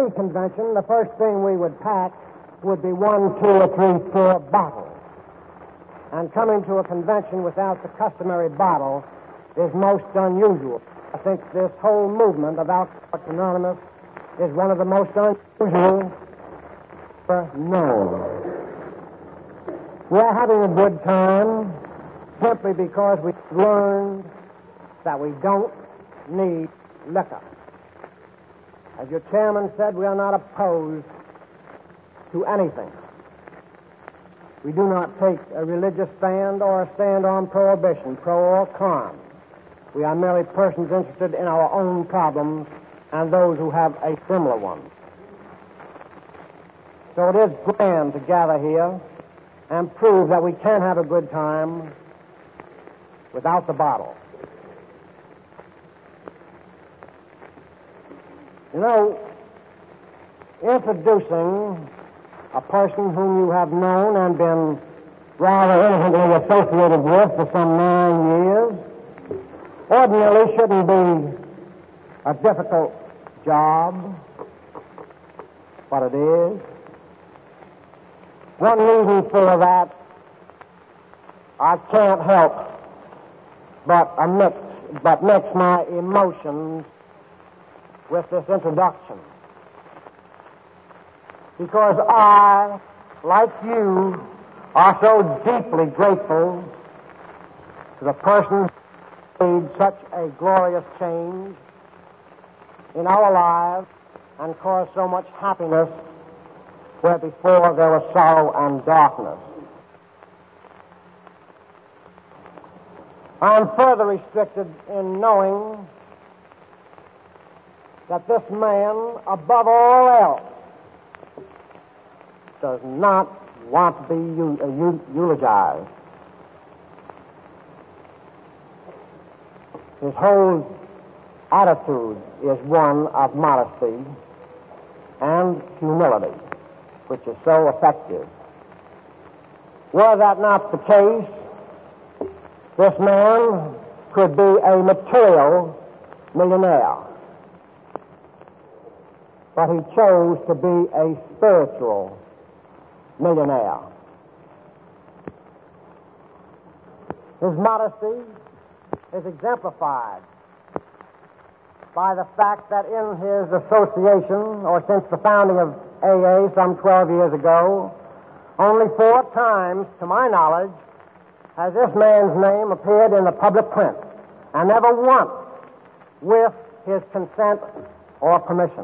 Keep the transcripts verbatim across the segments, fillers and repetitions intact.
any convention, the first thing we would pack would be one, two, or three, four bottles. And coming to a convention without the customary bottle is most unusual. I think this whole movement of Alcoholics Anonymous is one of the most unusual known. We're having a good time simply because we've learned that we don't need liquor. As your chairman said, we are not opposed to anything. We do not take a religious stand or a stand on prohibition, pro or con. We are merely persons interested in our own problems and those who have a similar one. So it is grand to gather here and prove that we can have a good time without the bottle. You know, introducing a person whom you have known and been rather intimately associated with for some nine years ordinarily shouldn't be a difficult job, but it is. One reason for that, I can't help but a mix, but mix my emotions with this introduction. Because I, like you, are so deeply grateful to the person who made such a glorious change in our lives and caused so much happiness where before there was sorrow and darkness. I'm further restricted in knowing that this man, above all else, does not want to be eu- uh, eu- eulogized. His whole attitude is one of modesty and humility, which is so effective. Were that not the case, this man could be a material millionaire. But he chose to be a spiritual millionaire. His modesty is exemplified by the fact that in his association, or since the founding of A A some twelve years ago, only four times, to my knowledge, has this man's name appeared in the public print, and never once with his consent or permission.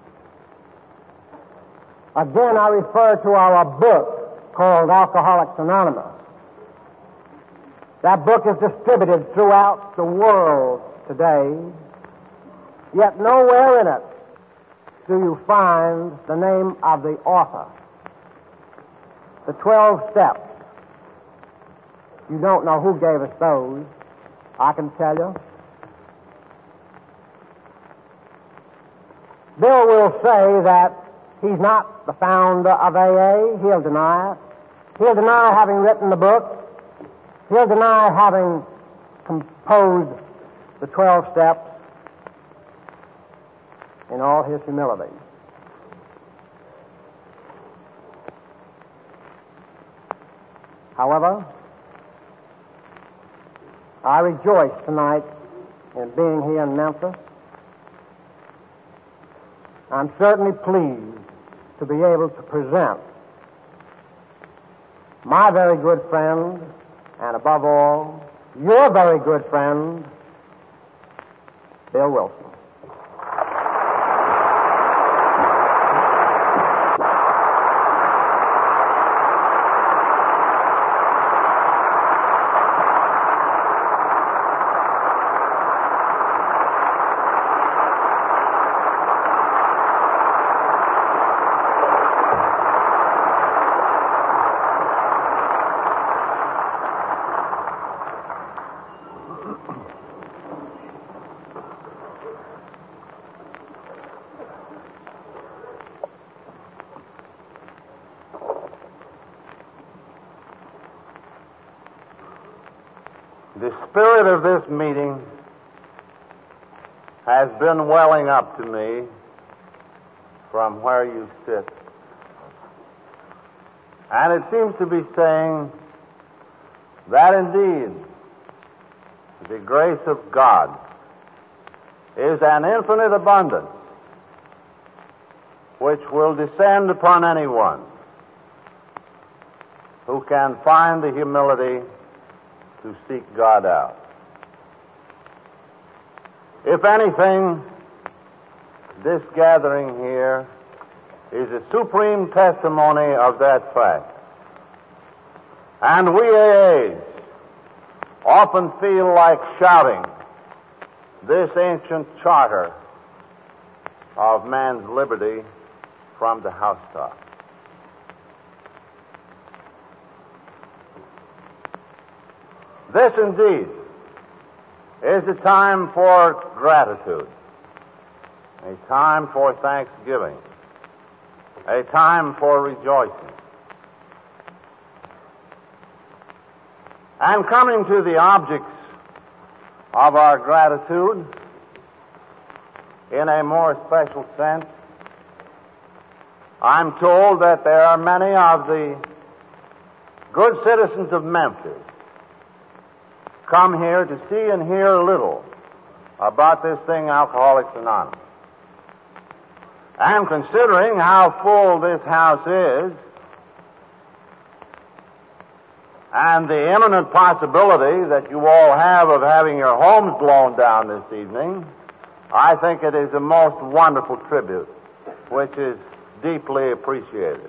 Again, I refer to our book called Alcoholics Anonymous. That book is distributed throughout the world today, yet nowhere in it do you find the name of the author. The twelve steps. You don't know who gave us those. I can tell you. Bill will say that he's not the founder of A A. He'll deny it. He'll deny having written the book. He'll deny having composed the twelve steps in all his humility. However, I rejoice tonight in being here in Memphis. I'm certainly pleased to be able to present my very good friend, and above all, your very good friend, Bill Wilson. The spirit of this meeting has been welling up to me from where you sit. And it seems to be saying that indeed the grace of God is an infinite abundance which will descend upon anyone who can find the humility to seek God out. If anything, this gathering here is a supreme testimony of that fact. And we A As often feel like shouting this ancient charter of man's liberty from the housetop. This indeed is a time for gratitude, a time for thanksgiving, a time for rejoicing. And coming to the objects of our gratitude in a more special sense, I'm told that there are many of the good citizens of Memphis come here to see and hear a little about this thing, Alcoholics Anonymous. And considering how full this house is, and the imminent possibility that you all have of having your homes blown down this evening, I think it is a most wonderful tribute, which is deeply appreciated.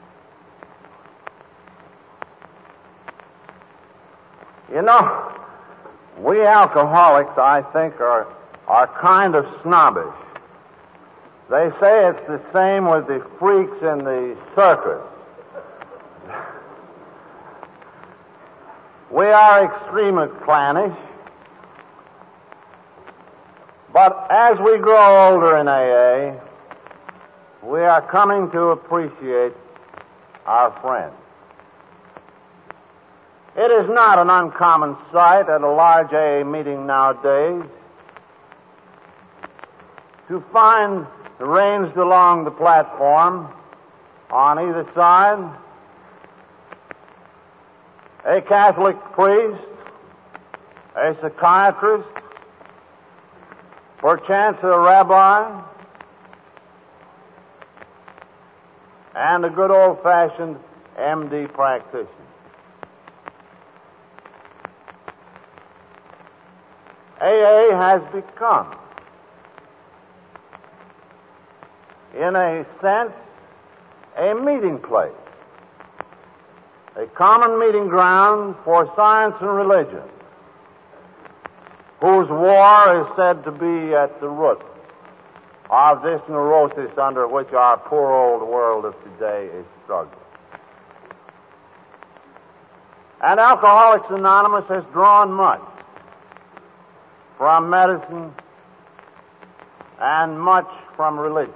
You know, we alcoholics, I think, are, are kind of snobbish. They say it's the same with the freaks in the circus. We are extremely clannish, but as we grow older in A A, we are coming to appreciate our friends. It is not an uncommon sight at a large A A meeting nowadays to find ranged along the platform on either side a Catholic priest, a psychiatrist, perchance a rabbi, and a good old-fashioned M D practitioner. A A has become, in a sense, a meeting place, a common meeting ground for science and religion, whose war is said to be at the root of this neurosis under which our poor old world of today is struggling. And Alcoholics Anonymous has drawn much from medicine and much from religion.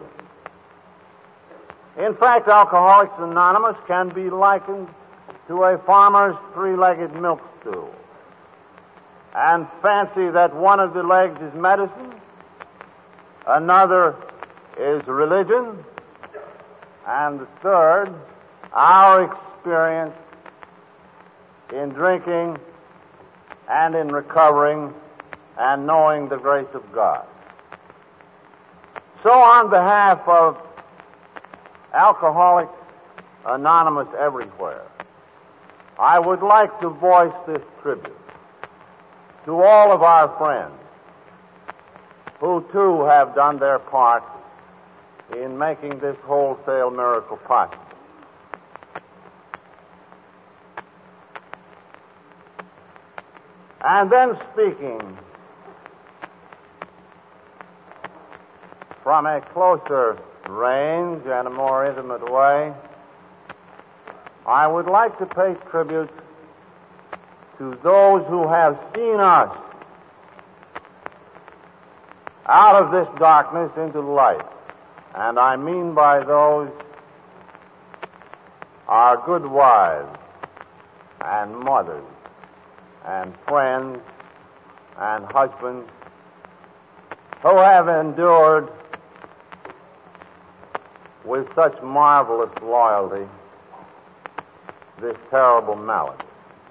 In fact, Alcoholics Anonymous can be likened to a farmer's three-legged milk stool. And fancy that one of the legs is medicine, another is religion, and the third, our experience in drinking and in recovering and knowing the grace of God. So on behalf of Alcoholics Anonymous everywhere, I would like to voice this tribute to all of our friends who too have done their part in making this wholesale miracle possible. And then speaking from a closer range and a more intimate way, I would like to pay tribute to those who have seen us out of this darkness into light. And I mean by those our good wives and mothers and friends and husbands who have endured with such marvelous loyalty this terrible malady.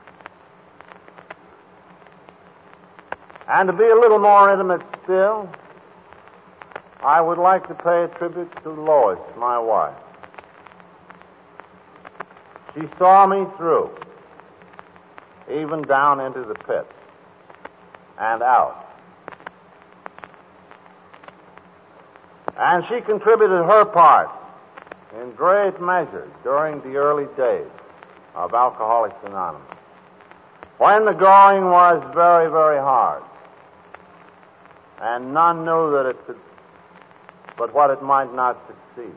And to be a little more intimate still, I would like to pay a tribute to Lois, my wife. She saw me through, even down into the pit and out. And she contributed her part in great measure during the early days of Alcoholics Anonymous, when the going was very, very hard, and none knew that it could, but what it might not succeed.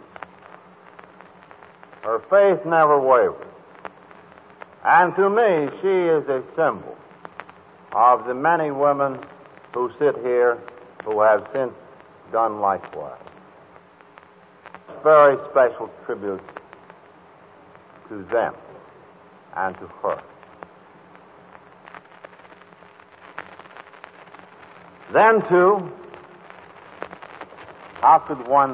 Her faith never wavered. And to me, she is a symbol of the many women who sit here who have since done likewise. Very special tribute to them and to her. Then, too, how could one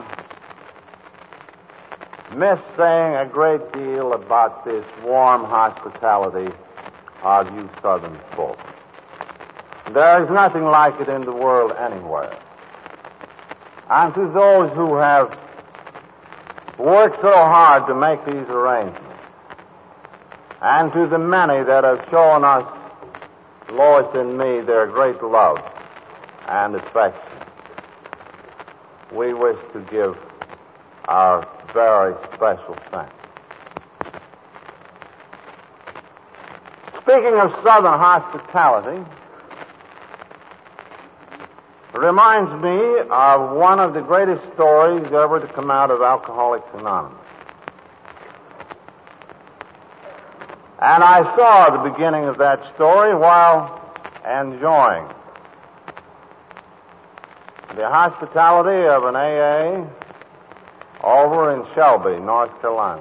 miss saying a great deal about this warm hospitality of you Southern folk? There is nothing like it in the world anywhere. And to those who have worked so hard to make these arrangements, and to the many that have shown us, Lois and me, their great love and affection, we wish to give our very special thanks. Speaking of Southern hospitality, it reminds me of one of the greatest stories ever to come out of Alcoholics Anonymous. And I saw the beginning of that story while enjoying the hospitality of an A A over in Shelby, North Carolina.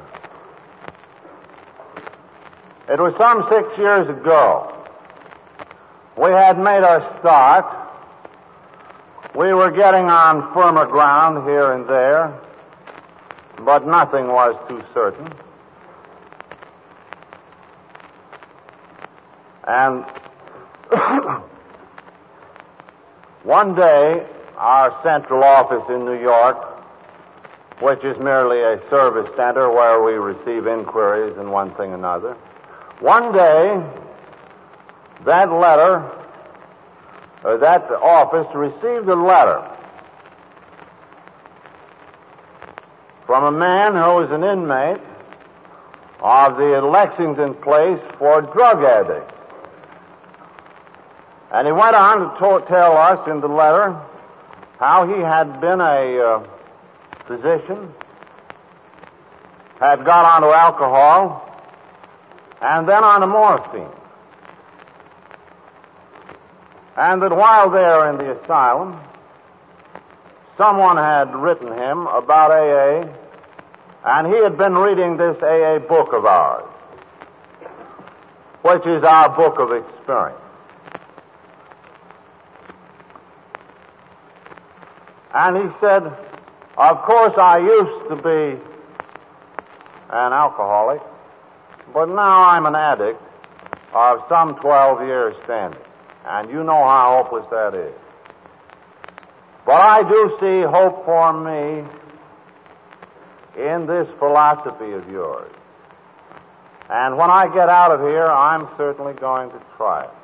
It was some six years ago. We had made our start. We were getting on firmer ground here and there, but nothing was too certain. And one day, our central office in New York, which is merely a service center where we receive inquiries and one thing another, one day, that letter, or that office received a letter from a man who was an inmate of the Lexington place for drug addicts. And he went on to, to tell us in the letter how he had been a uh, physician, had got onto alcohol, and then onto morphine. And that while there in the asylum, someone had written him about A A, and he had been reading this A A book of ours, which is our book of experience. And he said, of course I used to be an alcoholic, but now I'm an addict of some twelve years standing. And you know how hopeless that is. But I do see hope for me in this philosophy of yours. And when I get out of here, I'm certainly going to try it.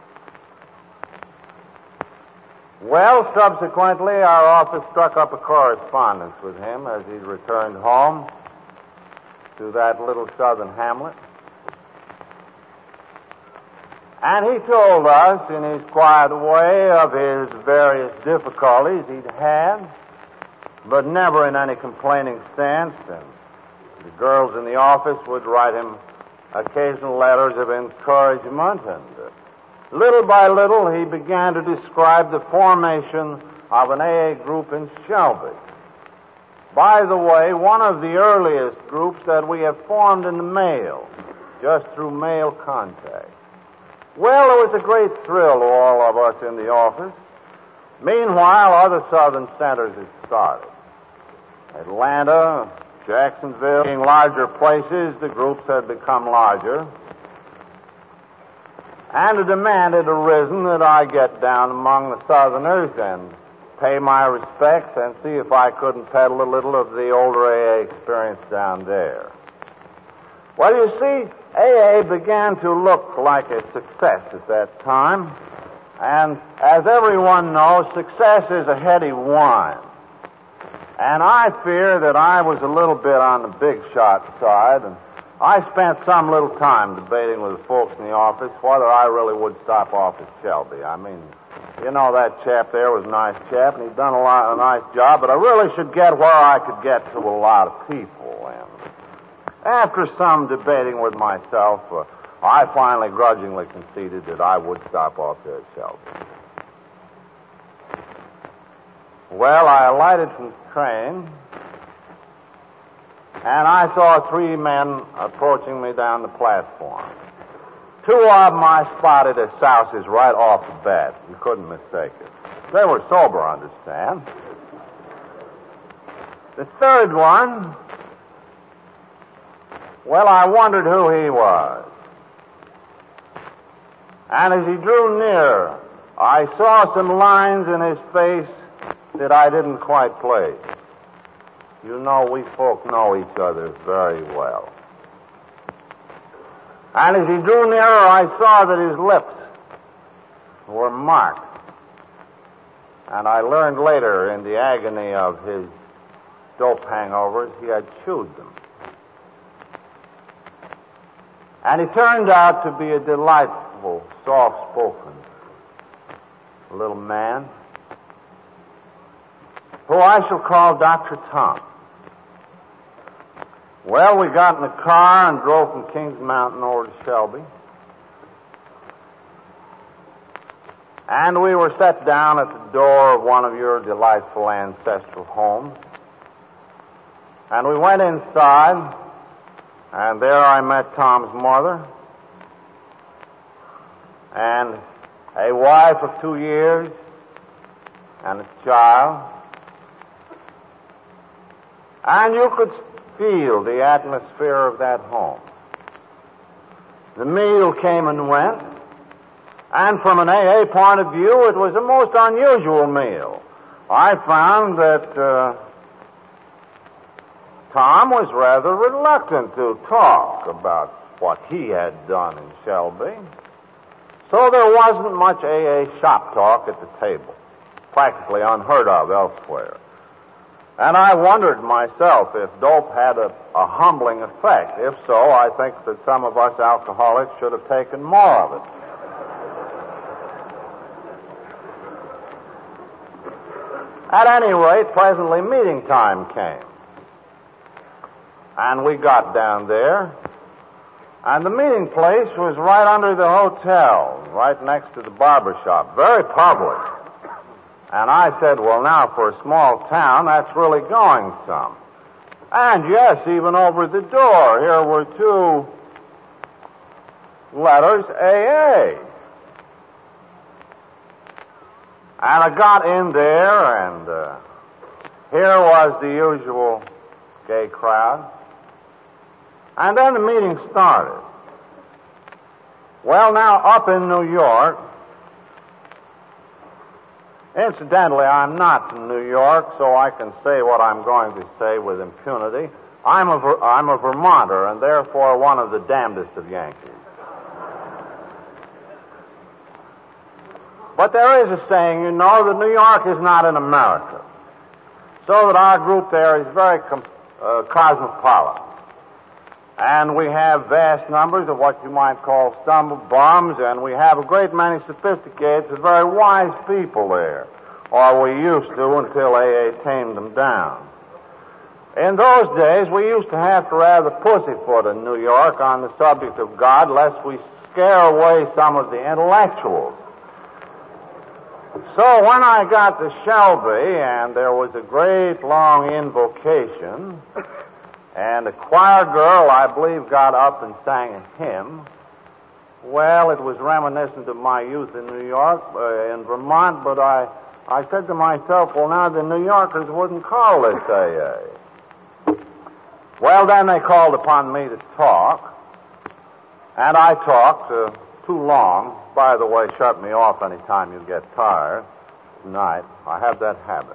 Well, subsequently, our office struck up a correspondence with him as he returned home to that little southern hamlet. And he told us in his quiet way of his various difficulties he'd had, but never in any complaining sense. And the girls in the office would write him occasional letters of encouragement, and uh, little by little, he began to describe the formation of an A A group in Shelby. By the way, one of the earliest groups that we have formed in the mail, just through mail contact. Well, it was a great thrill to all of us in the office. Meanwhile, other southern centers had started. Atlanta, Jacksonville being larger places, the groups had become larger. And a demand had arisen that I get down among the Southerners and pay my respects and see if I couldn't peddle a little of the older A A experience down there. Well, you see, A A began to look like a success at that time. And as everyone knows, success is a heady wine. And I fear that I was a little bit on the big shot side, and I spent some little time debating with the folks in the office whether I really would stop off at Shelby. I mean, you know, that chap there was a nice chap, and he'd done a, lot, a nice job, but I really should get where I could get to a lot of people. And after some debating with myself, uh, I finally grudgingly conceded that I would stop off there at Shelby. Well, I alighted from the train, and I saw three men approaching me down the platform. Two of them I spotted as souses right off the bat. You couldn't mistake it. They were sober, understand. The third one, well, I wondered who he was. And as he drew near, I saw some lines in his face that I didn't quite place. You know, we folk know each other very well. And as he drew nearer, I saw that his lips were marked. And I learned later, in the agony of his dope hangovers, he had chewed them. And he turned out to be a delightful, soft-spoken little man who I shall call Doctor Tom. Well, we got in the car and drove from Kings Mountain over to Shelby. And we were set down at the door of one of your delightful ancestral homes. And we went inside, and there I met Tom's mother and a wife of two years and a child. And you could feel the atmosphere of that home. The meal came and went, and from an A A point of view, it was a most unusual meal. I found that uh, Tom was rather reluctant to talk about what he had done in Shelby. So there wasn't much A A shop talk at the table, practically unheard of elsewhere. And I wondered myself if dope had a, a humbling effect. If so, I think that some of us alcoholics should have taken more of it. At any rate, presently meeting time came. And we got down there. And the meeting place was right under the hotel, right next to the barber shop. Very public. And I said, well, now, for a small town, that's really going some. And, yes, even over the door, here were two letters, A A. And I got in there, and uh, here was the usual gay crowd. And then the meeting started. Well, now, up in New York, incidentally, I'm not from New York, so I can say what I'm going to say with impunity. I'm a, Ver- I'm a Vermonter, and therefore one of the damnedest of Yankees. But there is a saying, you know, that New York is not in America. So that our group there is very com- uh, cosmopolitan. And we have vast numbers of what you might call stumble bums, and we have a great many sophisticated but very wise people there. Or we used to until A A tamed them down. In those days, we used to have to rather pussyfoot in New York on the subject of God, lest we scare away some of the intellectuals. So when I got to Shelby, and there was a great long invocation, and a choir girl, I believe, got up and sang a hymn. Well, it was reminiscent of my youth in New York, uh, in Vermont, but I, I said to myself, well, now the New Yorkers wouldn't call this A A. Well, then they called upon me to talk, and I talked uh, too long. By the way, shut me off any time you get tired. Tonight, I have that habit.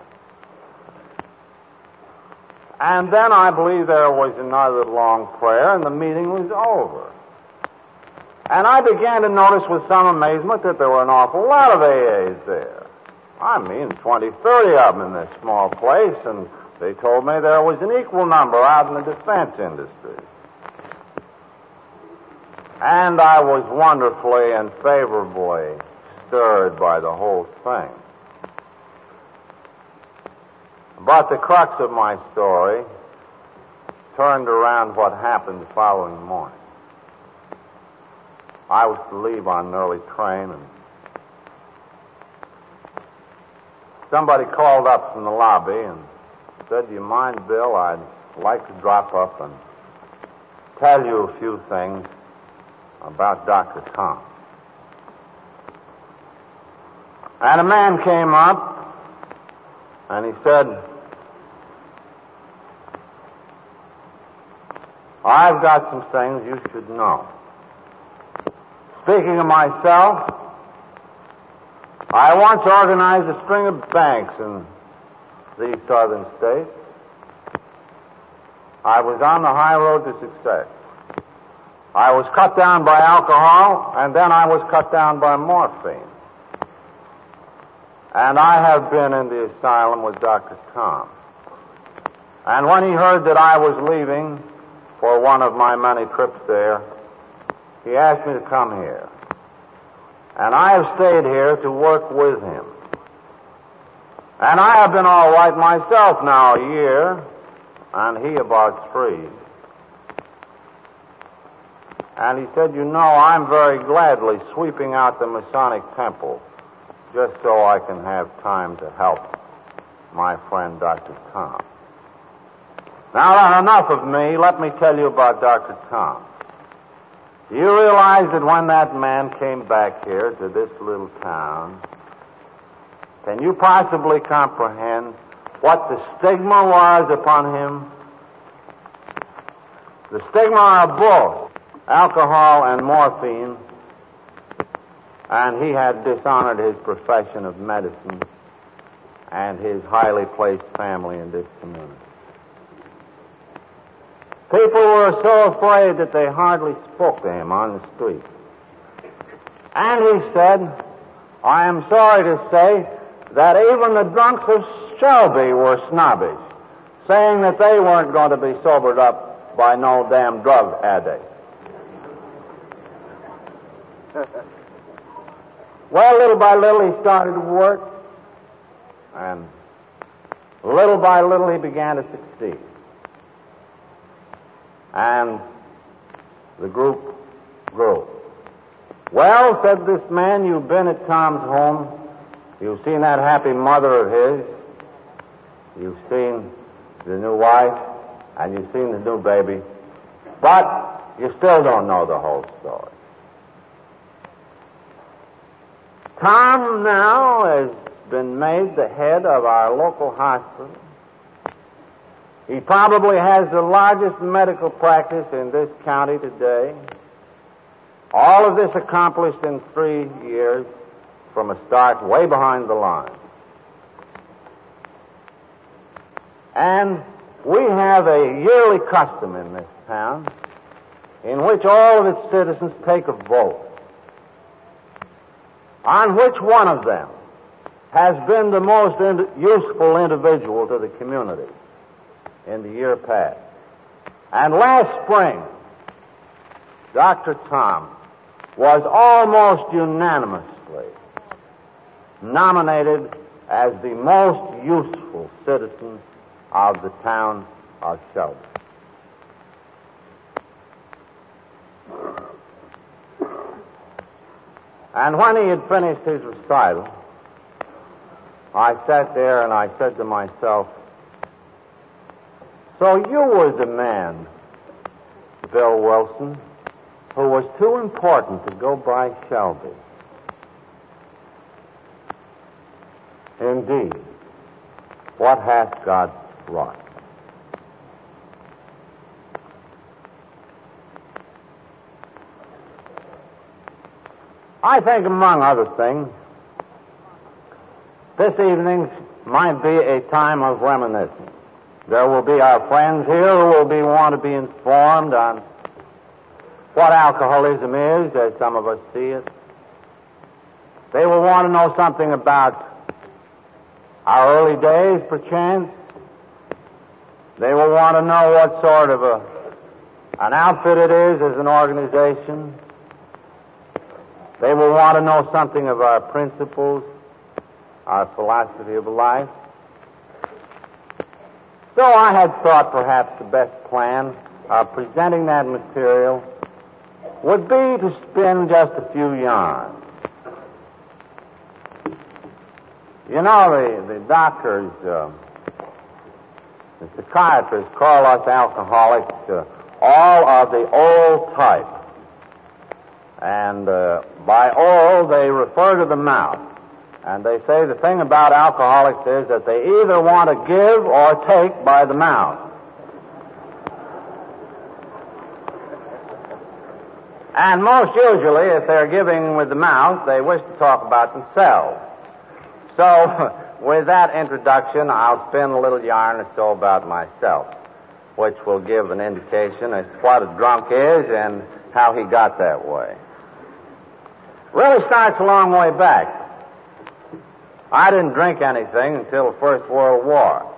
And then I believe there was another long prayer, and the meeting was over. And I began to notice with some amazement that there were an awful lot of A As there. I mean, twenty, thirty of them in this small place, and they told me there was an equal number out in the defense industry. And I was wonderfully and favorably stirred by the whole thing. But the crux of my story turned around what happened the following morning. I was to leave on an early train, and somebody called up from the lobby and said, "Do you mind, Bill? I'd like to drop up and tell you a few things about Doctor Tom." And a man came up, and he said, "I've got some things you should know. Speaking of myself, I once organized a string of banks in these southern states. I was on the high road to success. I was cut down by alcohol, and then I was cut down by morphine. And I have been in the asylum with Doctor Tom. And when he heard that I was leaving for one of my many trips there, he asked me to come here. And I have stayed here to work with him. And I have been all right myself now a year, and he about three. And he said, you know, I'm very gladly sweeping out the Masonic Temple just so I can have time to help my friend Doctor Tom. Now, enough of me. Let me tell you about Doctor Tom. You realize that when that man came back here to this little town, can you possibly comprehend what the stigma was upon him? The stigma of both alcohol and morphine, and he had dishonored his profession of medicine and his highly placed family in this community. People were so afraid that they hardly spoke to him on the street. And he said, I am sorry to say that even the drunks of Shelby were snobbish, saying that they weren't going to be sobered up by no damn drug addict. Well, little by little he started to work, and little by little he began to succeed. And the group grew. Well, said this man, you've been at Tom's home. You've seen that happy mother of his. You've seen the new wife, and you've seen the new baby. But you still don't know the whole story. Tom now has been made the head of our local hospital. He probably has the largest medical practice in this county today. All of this accomplished in three years from a start way behind the line. And we have a yearly custom in this town in which all of its citizens take a vote on which one of them has been the most ind- useful individual to the community in the year past. And last spring, Doctor Tom was almost unanimously nominated as the most useful citizen of the town of Shelby. And when he had finished his recital, I sat there and I said to myself, so you were the man, Bill Wilson, who was too important to go by Shelby. Indeed, what hath God wrought? I think, among other things, this evening might be a time of reminiscence. There will be our friends here who will be want to be informed on what alcoholism is, as some of us see it. They will want to know something about our early days, perchance. They will want to know what sort of a, an outfit it is as an organization. They will want to know something of our principles, our philosophy of life. So I had thought perhaps the best plan of presenting that material would be to spin just a few yarns. You know, the, the doctors, uh, the psychiatrists call us alcoholics uh, all of the old type. And uh, by old, they refer to the mouth. And they say the thing about alcoholics is that they either want to give or take by the mouth. And most usually, if they're giving with the mouth, they wish to talk about themselves. So, with that introduction, I'll spin a little yarn or so about myself, which will give an indication as to what a drunk is and how he got that way. Really starts a long way back. I didn't drink anything until the First World War.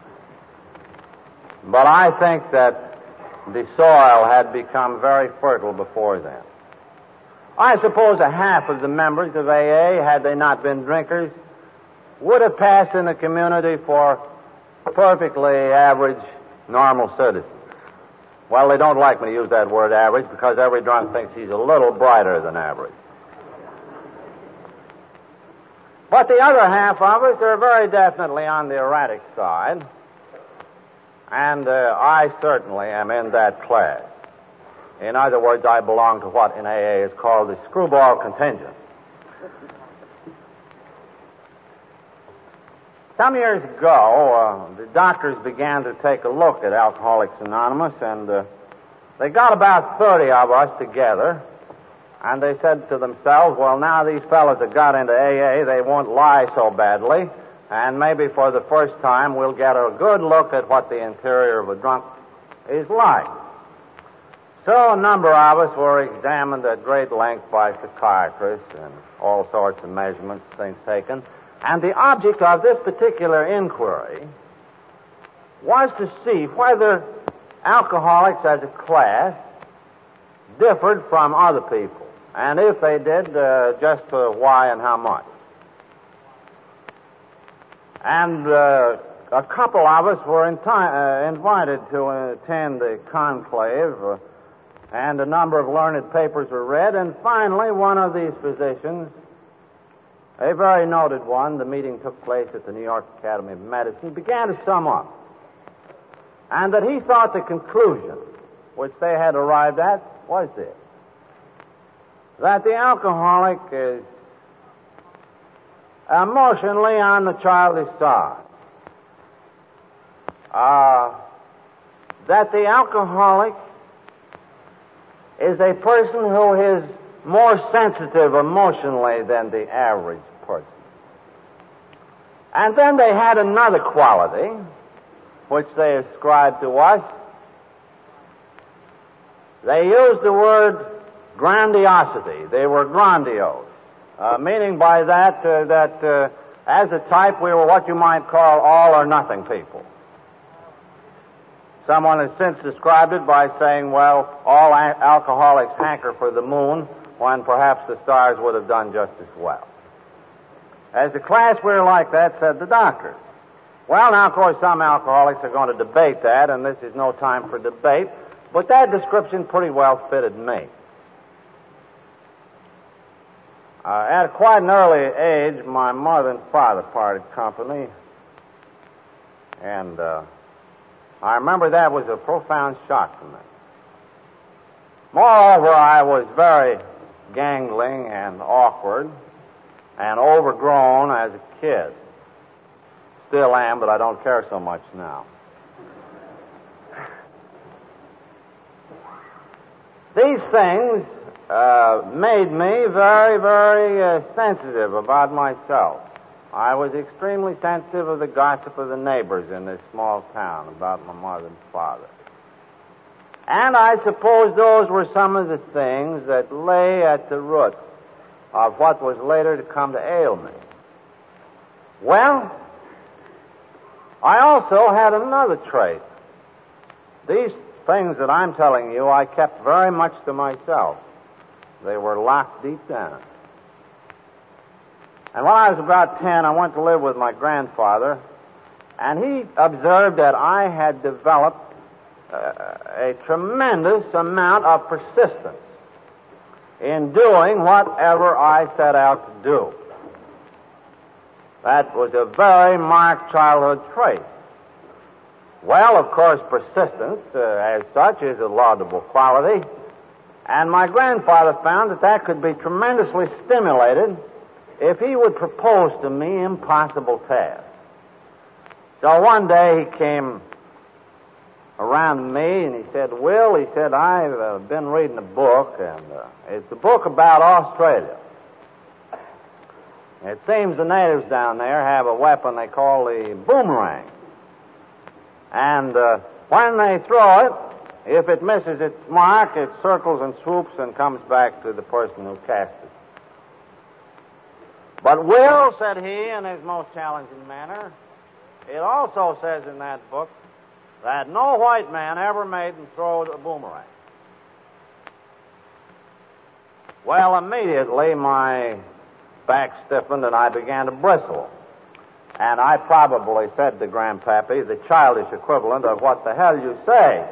But I think that the soil had become very fertile before then. I suppose a half of the members of A A, had they not been drinkers, would have passed in the community for perfectly average, normal citizens. Well, they don't like me to use that word average because every drunk thinks he's a little brighter than average. But the other half of us are very definitely on the erratic side, and uh, I certainly am in that class. In other words, I belong to what in A A is called the screwball contingent. Some years ago, uh, the doctors began to take a look at Alcoholics Anonymous, and uh, they got about thirty of us together. And they said to themselves, well, now these fellows that got into A A, they won't lie so badly, and maybe for the first time we'll get a good look at what the interior of a drunk is like. So a number of us were examined at great length by psychiatrists and all sorts of measurements, things taken. And the object of this particular inquiry was to see whether alcoholics as a class differed from other people. And if they did, uh, just uh, why and how much. And uh, a couple of us were in uh, invited to uh, attend the conclave, uh, and a number of learned papers were read, and finally one of these physicians, a very noted one, the meeting took place at the New York Academy of Medicine, began to sum up. And that he thought the conclusion which they had arrived at was this: that the alcoholic is emotionally on the childish side. Uh, that the alcoholic is a person who is more sensitive emotionally than the average person. And then they had another quality, which they ascribed to us. They used the word grandiosity. They were grandiose, uh, meaning by that uh, that uh, as a type we were what you might call all or nothing people. Someone has since described it by saying, well, all a- alcoholics hanker for the moon when perhaps the stars would have done just as well. As a class, we're like that, said the doctors. Well, now, of course, some alcoholics are going to debate that, and this is no time for debate, but that description pretty well fitted me. Uh, at quite an early age, my mother and father parted company, and uh, I remember that was a profound shock to me. Moreover, I was very gangling and awkward and overgrown as a kid. Still am, but I don't care so much now. These things uh, made me very, very uh, sensitive about myself. I was extremely sensitive of the gossip of the neighbors in this small town about my mother and father. And I suppose those were some of the things that lay at the root of what was later to come to ail me. Well, I also had another trait. These things that I'm telling you, I kept very much to myself. They were locked deep down. And when I was about ten, I went to live with my grandfather, and he observed that I had developed uh, a tremendous amount of persistence in doing whatever I set out to do. That was a very marked childhood trait. Well, of course, persistence, uh, as such, is a laudable quality, and my grandfather found that that could be tremendously stimulated if he would propose to me impossible tasks. So one day he came around me and he said, Will, he said, I've uh, been reading a book, and uh, it's a book about Australia. It seems the natives down there have a weapon they call the boomerang. And uh, when they throw it, if it misses its mark, it circles and swoops and comes back to the person who cast it. But Will, said he in his most challenging manner, it also says in that book that no white man ever made and threw a boomerang. Well, immediately my back stiffened and I began to bristle. And I probably said to Grandpappy the childish equivalent of, what the hell you say?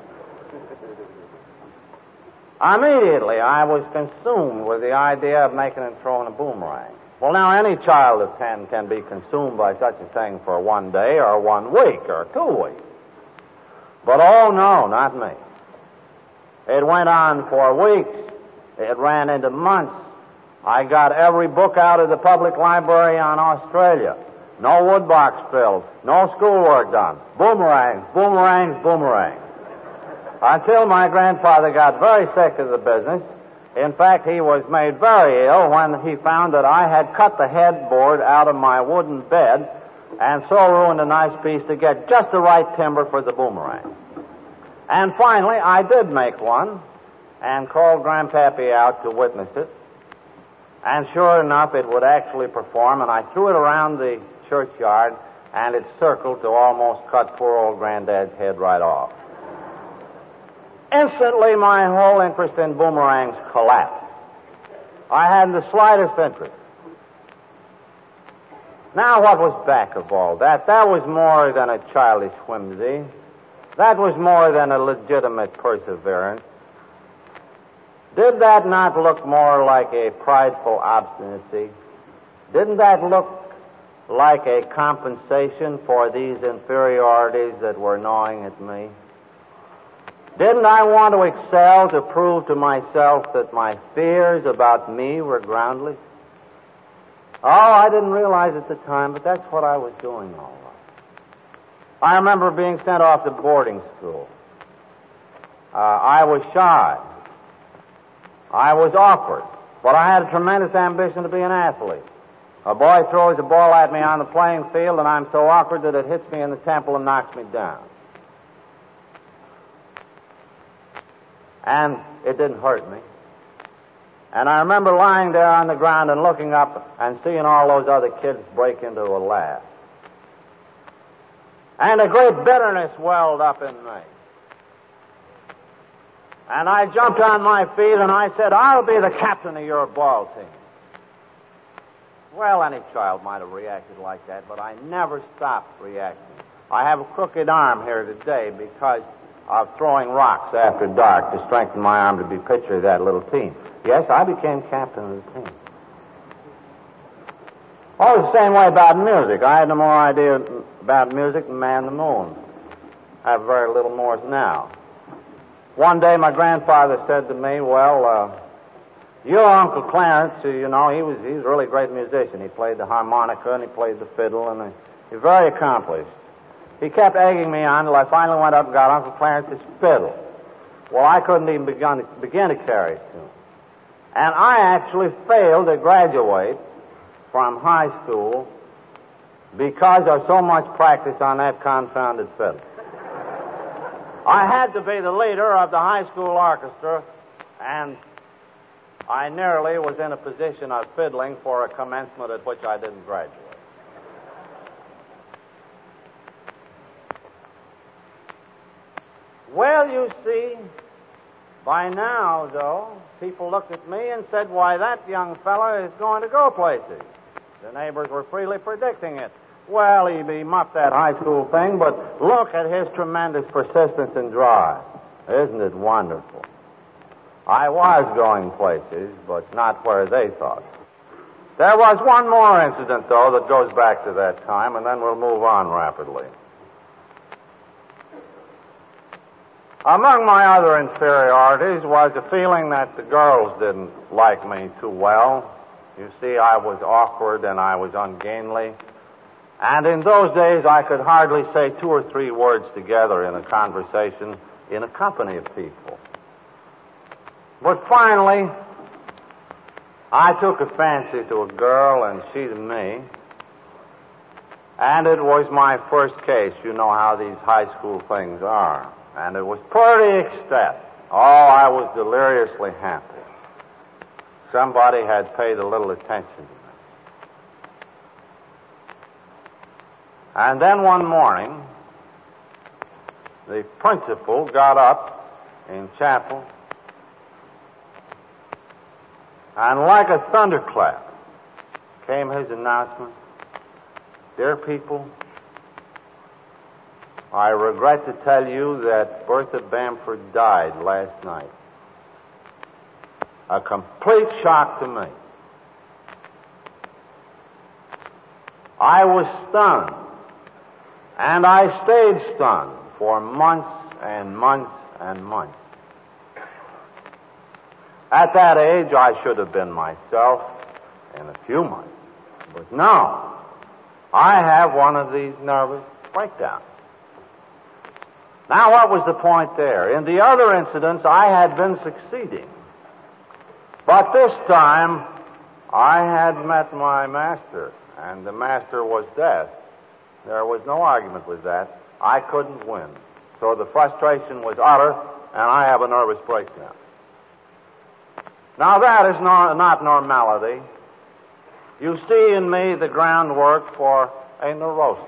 Immediately I was consumed with the idea of making and throwing a boomerang. Well, now, any child of ten can be consumed by such a thing for one day or one week or two weeks. But, oh, no, not me. It went on for weeks. It ran into months. I got every book out of the public library on Australia. No woodbox filled. No schoolwork done. Boomerangs, boomerangs, boomerangs. Until my grandfather got very sick of the business. In fact, he was made very ill when he found that I had cut the headboard out of my wooden bed and so ruined a nice piece to get just the right timber for the boomerang. And finally, I did make one and called Grandpappy out to witness it. And sure enough, it would actually perform, and I threw it around the churchyard, and it circled to almost cut poor old Granddad's head right off. Instantly, my whole interest in boomerangs collapsed. I hadn't the slightest interest. Now, what was back of all that? That was more than a childish whimsy. That was more than a legitimate perseverance. Did that not look more like a prideful obstinacy? Didn't that look like a compensation for these inferiorities that were gnawing at me? Didn't I want to excel to prove to myself that my fears about me were groundless? Oh, I didn't realize at the time, but that's what I was doing all right. I remember being sent off to boarding school. Uh, I was shy. I was awkward, but I had a tremendous ambition to be an athlete. A boy throws a ball at me on the playing field, and I'm so awkward that it hits me in the temple and knocks me down. And it didn't hurt me. And I remember lying there on the ground and looking up and seeing all those other kids break into a laugh. And a great bitterness welled up in me. And I jumped on my feet and I said, I'll be the captain of your ball team. Well, any child might have reacted like that, but I never stopped reacting. I have a crooked arm here today because of throwing rocks after dark to strengthen my arm to be pitcher of that little team. Yes, I became captain of the team. Oh, the same way about music. I had no more idea about music than Man in the Moon. I have very little more now. One day my grandfather said to me, well, uh, your Uncle Clarence, you know, he was he was a really great musician. He played the harmonica and he played the fiddle and he was very accomplished. He kept egging me on until I finally went up and got Uncle Clarence's fiddle. Well, I couldn't even begin to, begin to carry it to him. And I actually failed to graduate from high school because of so much practice on that confounded fiddle. I had to be the leader of the high school orchestra, and I nearly was in a position of fiddling for a commencement at which I didn't graduate. Well, you see, by now, though, people looked at me and said, why, that young fella is going to go places. The neighbors were freely predicting it. Well, he, he muffed that high school thing, but look at his tremendous persistence and drive. Isn't it wonderful? I was going places, but not where they thought. There was one more incident, though, that goes back to that time, and then we'll move on rapidly. Among my other inferiorities was the feeling that the girls didn't like me too well. You see, I was awkward and I was ungainly. And in those days, I could hardly say two or three words together in a conversation in a company of people. But finally, I took a fancy to a girl and she to me. And it was my first case. You know how these high school things are. And it was pretty ecstatic. Oh, I was deliriously happy. Somebody had paid a little attention to me. And then one morning, the principal got up in chapel, and like a thunderclap came his announcement, "Dear people, I regret to tell you that Bertha Bamford died last night." A complete shock to me. I was stunned, and I stayed stunned for months and months and months. At that age, I should have been myself in a few months. But now, I have one of these nervous breakdowns. Now, what was the point there? In the other incidents, I had been succeeding. But this time, I had met my master, and the master was death. There was no argument with that. I couldn't win. So the frustration was utter, and I have a nervous breakdown. Now, that is no, not normality. You see in me the groundwork for a neurosis.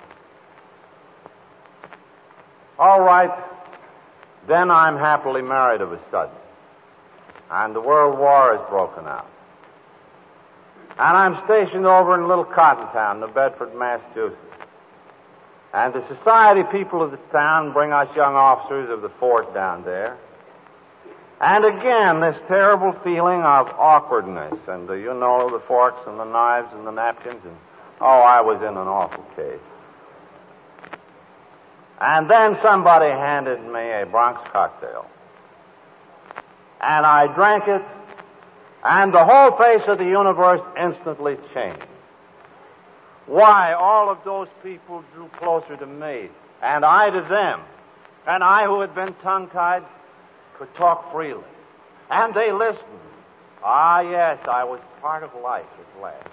All right, then I'm happily married of a sudden. And the World War has broken out. And I'm stationed over in a little cotton town, New Bedford, Massachusetts. And the society people of the town bring us young officers of the fort down there. And again, this terrible feeling of awkwardness. And, uh, you know, the forks and the knives and the napkins. And, oh, I was in an awful case. And then somebody handed me a Bronx cocktail. And I drank it, and the whole face of the universe instantly changed. Why, all of those people drew closer to me, and I to them. And I, who had been tongue-tied, could talk freely. And they listened. Ah, yes, I was part of life at last.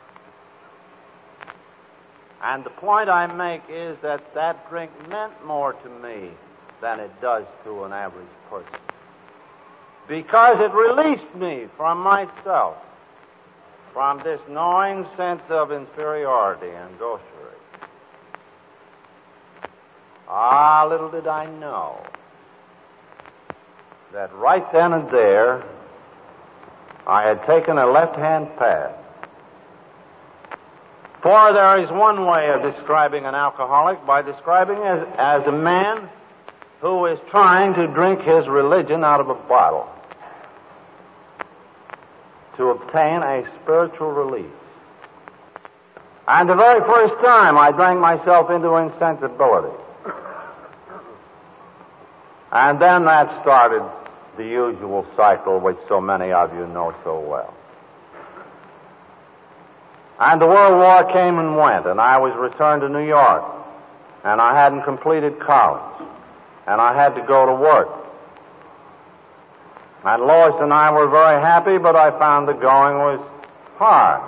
And the point I make is that that drink meant more to me than it does to an average person. Because it released me from myself, from this gnawing sense of inferiority and gaucherie. Ah, little did I know that right then and there, I had taken a left-hand path. For there is one way of describing an alcoholic, by describing as, as a man who is trying to drink his religion out of a bottle to obtain a spiritual release. And the very first time I drank myself into insensibility. And then that started the usual cycle which so many of you know so well. And the World War came and went, and I was returned to New York. And I hadn't completed college. And I had to go to work. And Lois and I were very happy, but I found the going was hard.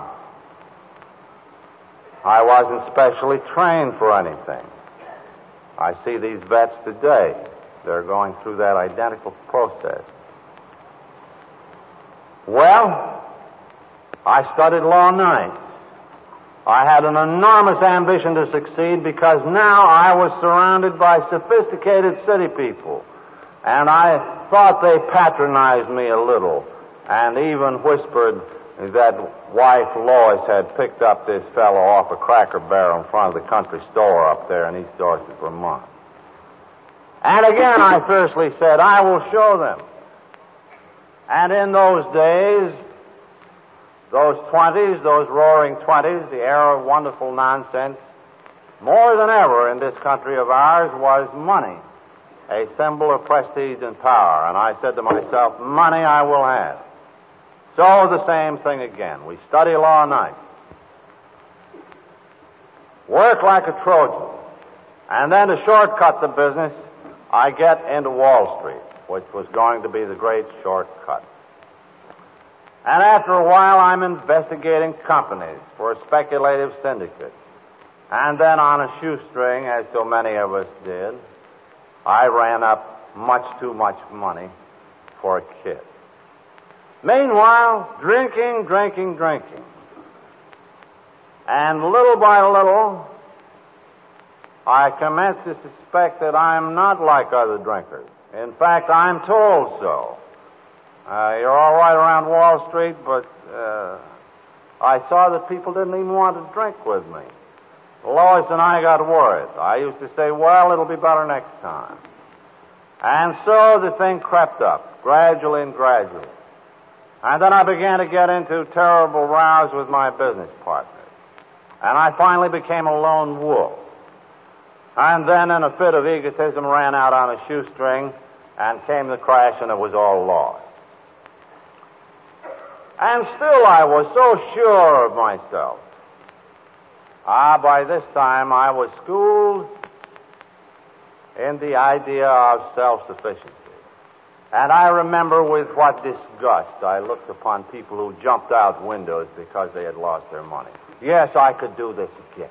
I wasn't specially trained for anything. I see these vets today. They're going through that identical process. Well, I studied law nights. I had an enormous ambition to succeed because now I was surrounded by sophisticated city people. And I thought they patronized me a little and even whispered that wife Lois had picked up this fellow off a Cracker Barrel in front of the country store up there in East Dorset, Vermont. And again I fiercely said, I will show them. And in those days, those twenties, those roaring twenties, the era of wonderful nonsense, more than ever in this country of ours was money, a symbol of prestige and power. And I said to myself, money I will have. So the same thing again. We study law nights. Work like a Trojan. And then to shortcut the business, I get into Wall Street, which was going to be the great shortcut. And after a while, I'm investigating companies for a speculative syndicate. And then on a shoestring, as so many of us did, I ran up much too much money for a kid. Meanwhile, drinking, drinking, drinking. And little by little, I commence to suspect that I'm not like other drinkers. In fact, I'm told so. Uh, you're all right around Wall Street, but uh, I saw that people didn't even want to drink with me. Lois and I got worried. I used to say, well, it'll be better next time. And so the thing crept up, gradually and gradually. And then I began to get into terrible rows with my business partners. And I finally became a lone wolf. And then in a fit of egotism ran out on a shoestring and came the crash and it was all lost. And still I was so sure of myself. Ah, by this time I was schooled in the idea of self-sufficiency. And I remember with what disgust I looked upon people who jumped out windows because they had lost their money. Yes, I could do this again.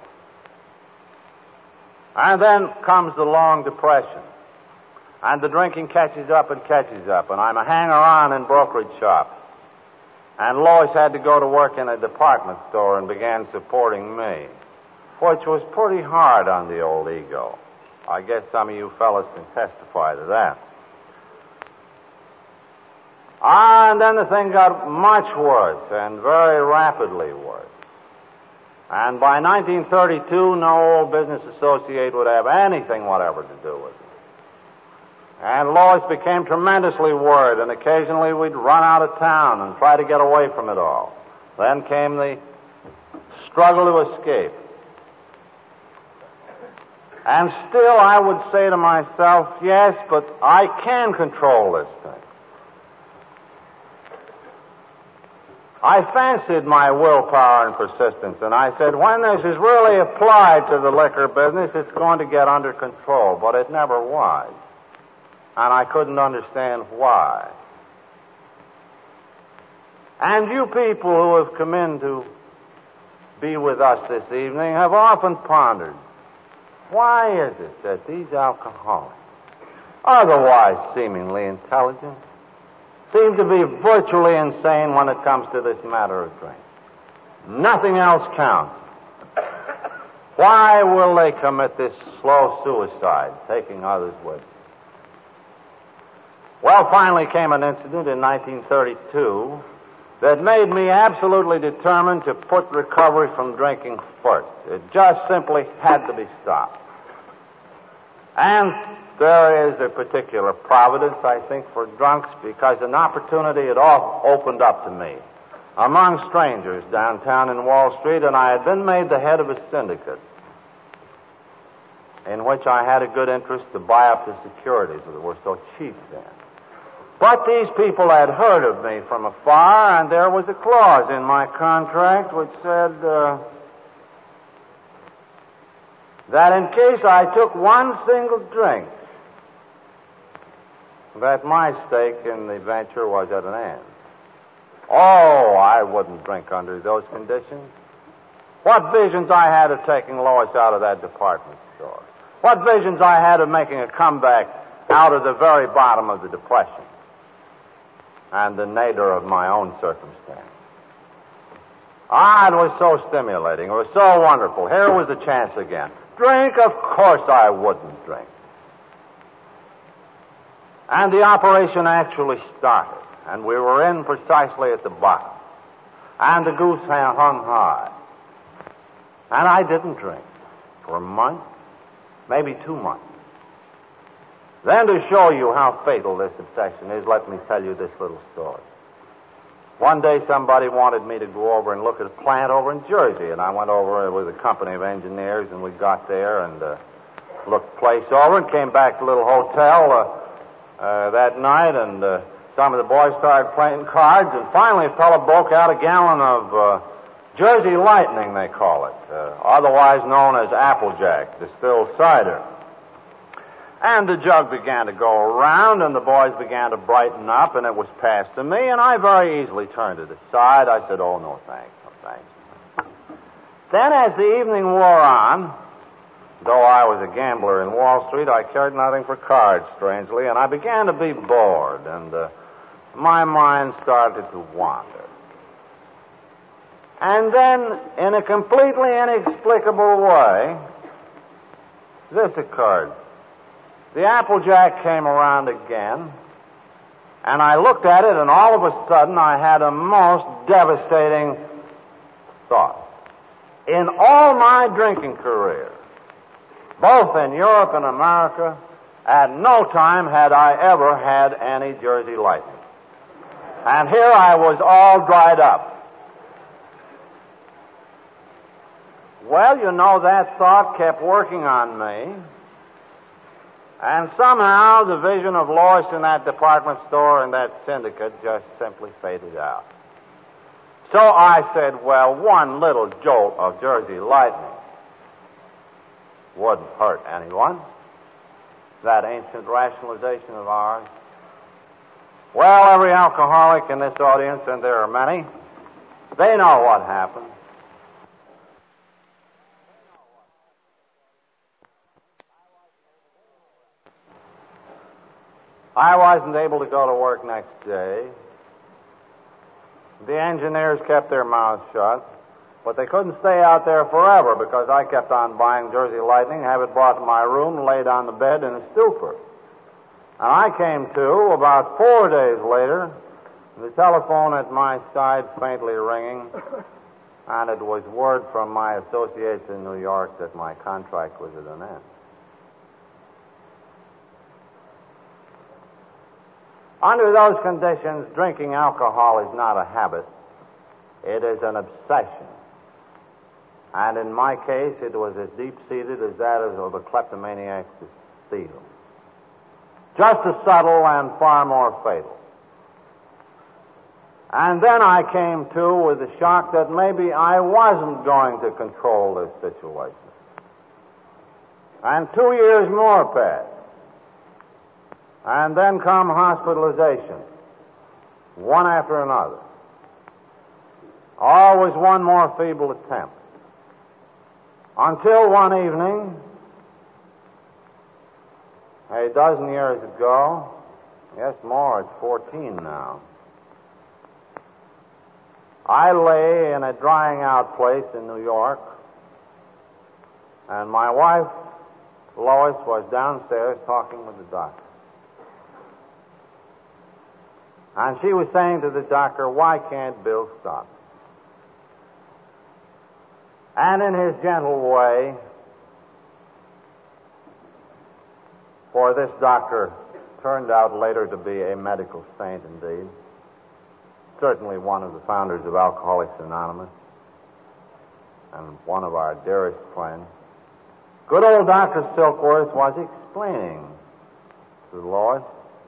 And then comes the long depression. And the drinking catches up and catches up. And I'm a hanger-on in brokerage shops. And Lois had to go to work in a department store and began supporting me, which was pretty hard on the old ego. I guess some of you fellas can testify to that. Ah, and then the thing got much worse, and very rapidly worse. And by nineteen thirty-two, no old business associate would have anything whatever to do with it. And Lois became tremendously worried, and occasionally we'd run out of town and try to get away from it all. Then came the struggle to escape. And still I would say to myself, yes, but I can control this thing. I fancied my willpower and persistence, and I said, when this is really applied to the liquor business, it's going to get under control, but it never was. And I couldn't understand why. And you people who have come in to be with us this evening have often pondered, why is it that these alcoholics, otherwise seemingly intelligent, seem to be virtually insane when it comes to this matter of drink? Nothing else counts. Why will they commit this slow suicide, taking others with them? Well, finally came an incident in nineteen thirty-two that made me absolutely determined to put recovery from drinking first. It just simply had to be stopped. And there is a particular providence, I think, for drunks, because an opportunity had all opened up to me among strangers downtown in Wall Street, and I had been made the head of a syndicate in which I had a good interest to buy up the securities that were so cheap then. But these people had heard of me from afar, and there was a clause in my contract which said uh, that in case I took one single drink, that my stake in the venture was at an end. Oh, I wouldn't drink under those conditions. What visions I had of taking Lois out of that department store. What visions I had of making a comeback out of the very bottom of the depression and the nadir of my own circumstance. Ah, it was so stimulating. It was so wonderful. Here was the chance again. Drink? Of course I wouldn't drink. And the operation actually started, and we were in precisely at the bottom. And the goose hung high. And I didn't drink for a month, maybe two months. Then to show you how fatal this obsession is, let me tell you this little story. One day somebody wanted me to go over and look at a plant over in Jersey, and I went over with a company of engineers, and we got there and uh, looked the place over and came back to a little hotel uh, uh, that night, and uh, some of the boys started playing cards, and finally a fellow broke out a gallon of uh, Jersey Lightning, they call it, uh, otherwise known as Applejack, distilled cider. And the jug began to go around, and the boys began to brighten up, and it was passed to me, and I very easily turned it aside. I said, oh, no thanks, no thanks. Then as the evening wore on, though I was a gambler in Wall Street, I cared nothing for cards, strangely, and I began to be bored, and uh, my mind started to wander. And then, in a completely inexplicable way, this occurred. The Applejack came around again, and I looked at it, and all of a sudden I had a most devastating thought. In all my drinking career, both in Europe and America, at no time had I ever had any Jersey Lightning. And here I was all dried up. Well, you know, that thought kept working on me. And somehow the vision of Lois in that department store and that syndicate just simply faded out. So I said, well, one little jolt of Jersey Lightning wouldn't hurt anyone. That ancient rationalization of ours. Well, every alcoholic in this audience, and there are many, they know what happened. I wasn't able to go to work next day. The engineers kept their mouths shut, but they couldn't stay out there forever because I kept on buying Jersey Lightning, have it brought to my room, laid on the bed in a stupor. And I came to about four days later, the telephone at my side faintly ringing, and it was word from my associates in New York that my contract was at an end. Under those conditions, drinking alcohol is not a habit. It is an obsession. And in my case, it was as deep-seated as that of a kleptomaniac's steal. Just as subtle and far more fatal. And then I came to with the shock that maybe I wasn't going to control this situation. And two years more passed. And then come hospitalization, one after another. Always one more feeble attempt. Until one evening, a dozen years ago, yes, more, it's fourteen now, I lay in a drying out place in New York, and my wife, Lois, was downstairs talking with the doctor. And she was saying to the doctor, why can't Bill stop? And in his gentle way, for this doctor turned out later to be a medical saint indeed, certainly one of the founders of Alcoholics Anonymous, and one of our dearest friends, good old Doctor Silkworth was explaining to Lois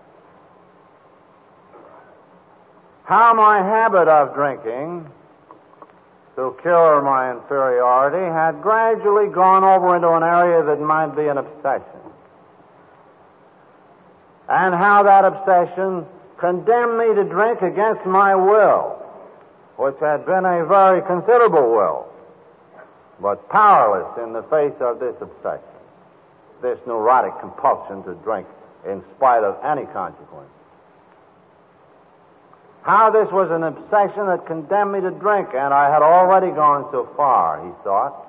how my habit of drinking to cure my inferiority had gradually gone over into an area that might be an obsession. and how that obsession condemned me to drink against my will, which had been a very considerable will, but powerless in the face of this obsession, this neurotic compulsion to drink in spite of any consequence. How this was an obsession that condemned me to drink, and I had already gone so far, he thought,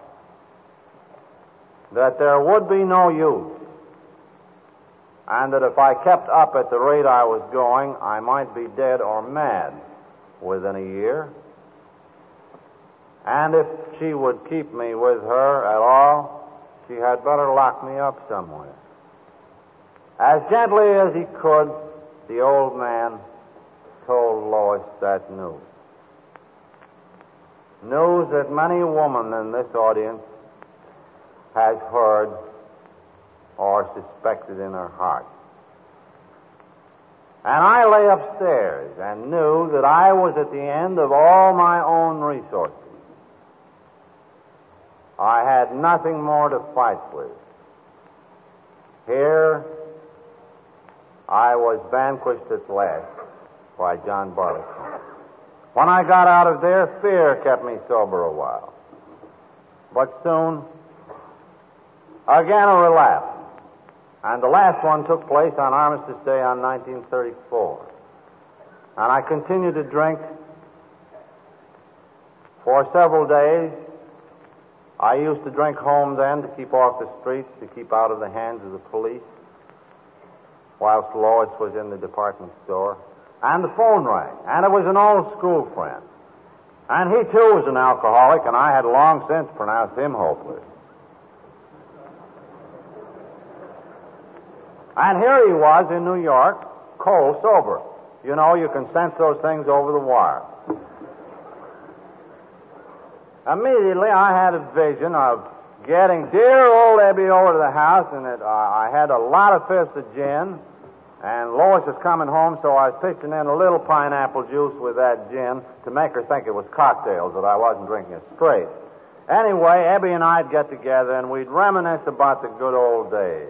that there would be no use, and that if I kept up at the rate I was going, I might be dead or mad within a year. And if she would keep me with her at all, she had better lock me up somewhere. As gently as he could, the old man told Lois that news. News that many a woman in this audience has heard or suspected in her heart. And I lay upstairs and knew that I was at the end of all my own resources. I had nothing more to fight with. Here, I was vanquished at last by John Barleycorn. When I got out of there, fear kept me sober a while. But soon, again a relapse. And the last one took place on Armistice Day on nineteen thirty-four. And I continued to drink for several days. I used to drink home then to keep off the streets, to keep out of the hands of the police, whilst Lois was in the department store. And the phone rang, and it was an old school friend. And he, too, was an alcoholic, and I had long since pronounced him hopeless. And here he was in New York, cold sober. You know, you can sense those things over the wire. Immediately, I had a vision of getting dear old Ebby over to the house, and it, uh, I had a lot of fists of gin, and Lois was coming home, so I was pitching in a little pineapple juice with that gin to make her think it was cocktails, that I wasn't drinking it straight. Anyway, Ebby and I'd get together, and we'd reminisce about the good old days.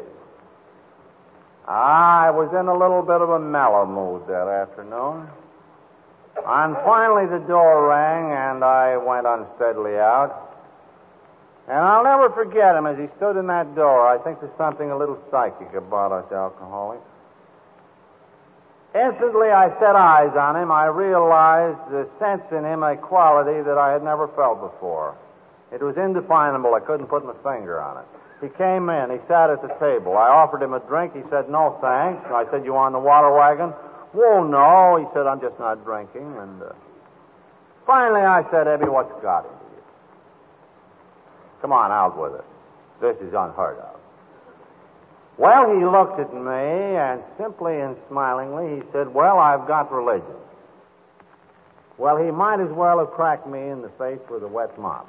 I was in a little bit of a mellow mood that afternoon. And finally the door rang, and I went unsteadily out. And I'll never forget him as he stood in that door. I think there's something a little psychic about us alcoholics. Instantly I set eyes on him. I realized the sense in him, a quality that I had never felt before. It was indefinable. I couldn't put my finger on it. He came in. He sat at the table. I offered him a drink. He said, no, thanks. I said, you on the water wagon? Well, no. He said, I'm just not drinking. And uh, finally I said, Ebby, what's got into you? Come on, out with it. This is unheard of. Well, he looked at me, and simply and smilingly, he said, well, I've got religion. Well, he might as well have cracked me in the face with a wet mop.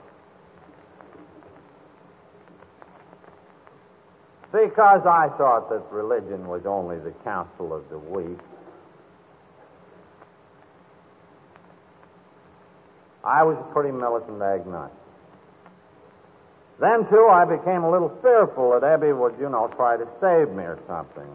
Because I thought that religion was only the counsel of the weak, I was a pretty militant agnostic. Then, too, I became a little fearful that Ebby would, you know, try to save me or something.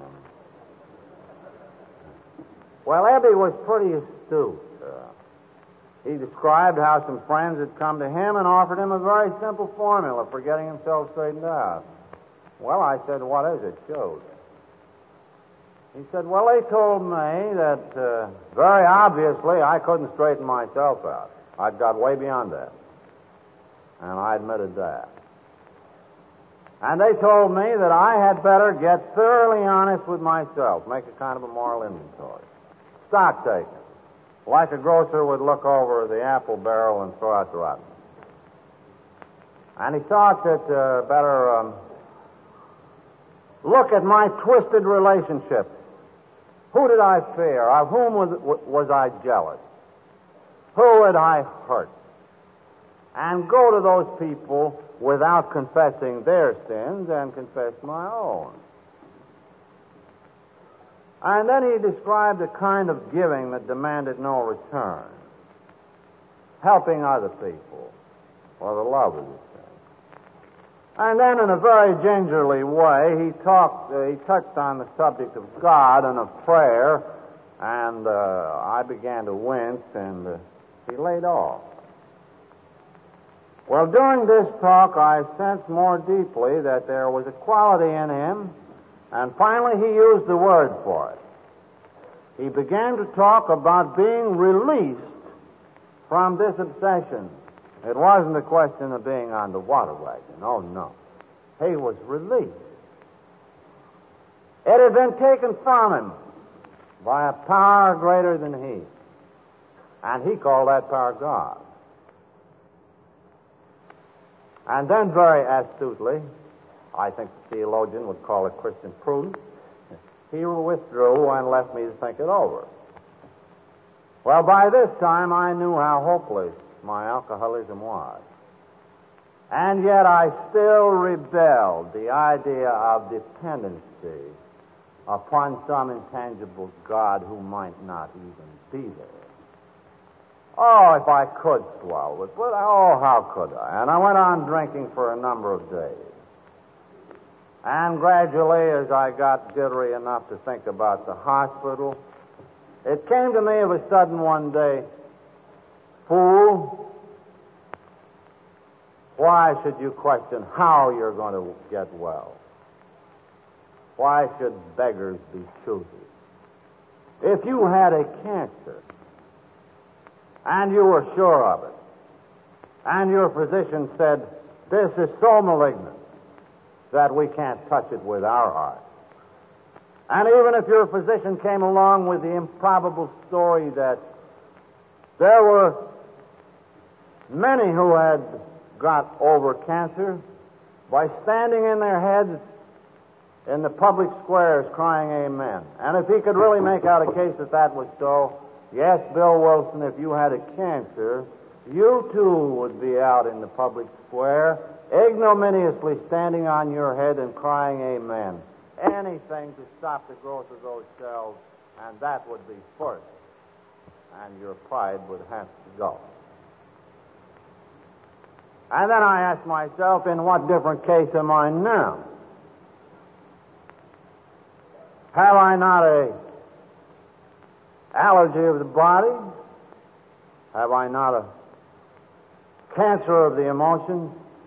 Well, Ebby was pretty astute. Uh, he described how some friends had come to him and offered him a very simple formula for getting himself straightened out. Well, I said, what is it? Showed. He said, well, they told me that uh, very obviously I couldn't straighten myself out. I'd got way beyond that. And I admitted that. And they told me that I had better get thoroughly honest with myself, make a kind of a moral inventory. Stock taking. Like a grocer would look over the apple barrel and throw out the rotten. And he thought that uh, better... Um, Look at my twisted relationships. Who did I fear? Of whom was, was I jealous? Who had I hurt? And go to those people without confessing their sins and confess my own. And then he described a kind of giving that demanded no return. Helping other people for the love of the thing. And then, in a very gingerly way, he talked. Uh, he touched on the subject of God and of prayer, and uh, I began to wince, and uh, he laid off. Well, during this talk, I sensed more deeply that there was a quality in him, and finally he used the word for it. He began to talk about being released from this obsession. It wasn't a question of being on the water wagon. Oh, no. He was released. It had been taken from him by a power greater than he. And he called that power God. And then very astutely, I think the theologian would call it Christian prudence, he withdrew and left me to think it over. Well, by this time, I knew how hopeless my alcoholism was. And yet I still rebelled the idea of dependency upon some intangible God who might not even be there. Oh, if I could swallow it, but oh, how could I? And I went on drinking for a number of days. And gradually, as I got jittery enough to think about the hospital, it came to me of a sudden one day, fool, why should you question how you're going to get well? Why should beggars be choosers? If you had a cancer, and you were sure of it, and your physician said, this is so malignant that we can't touch it with our art. And even if your physician came along with the improbable story that there were many who had got over cancer by standing in their heads in the public squares crying amen. And if he could really make out a case that that was so, yes, Bill Wilson, if you had a cancer, you too would be out in the public square, ignominiously standing on your head and crying amen. Anything to stop the growth of those cells, and that would be first. And your pride would have to go. And then I asked myself, in what different case am I now? Have I not a allergy of the body? Have I not a cancer of the emotions?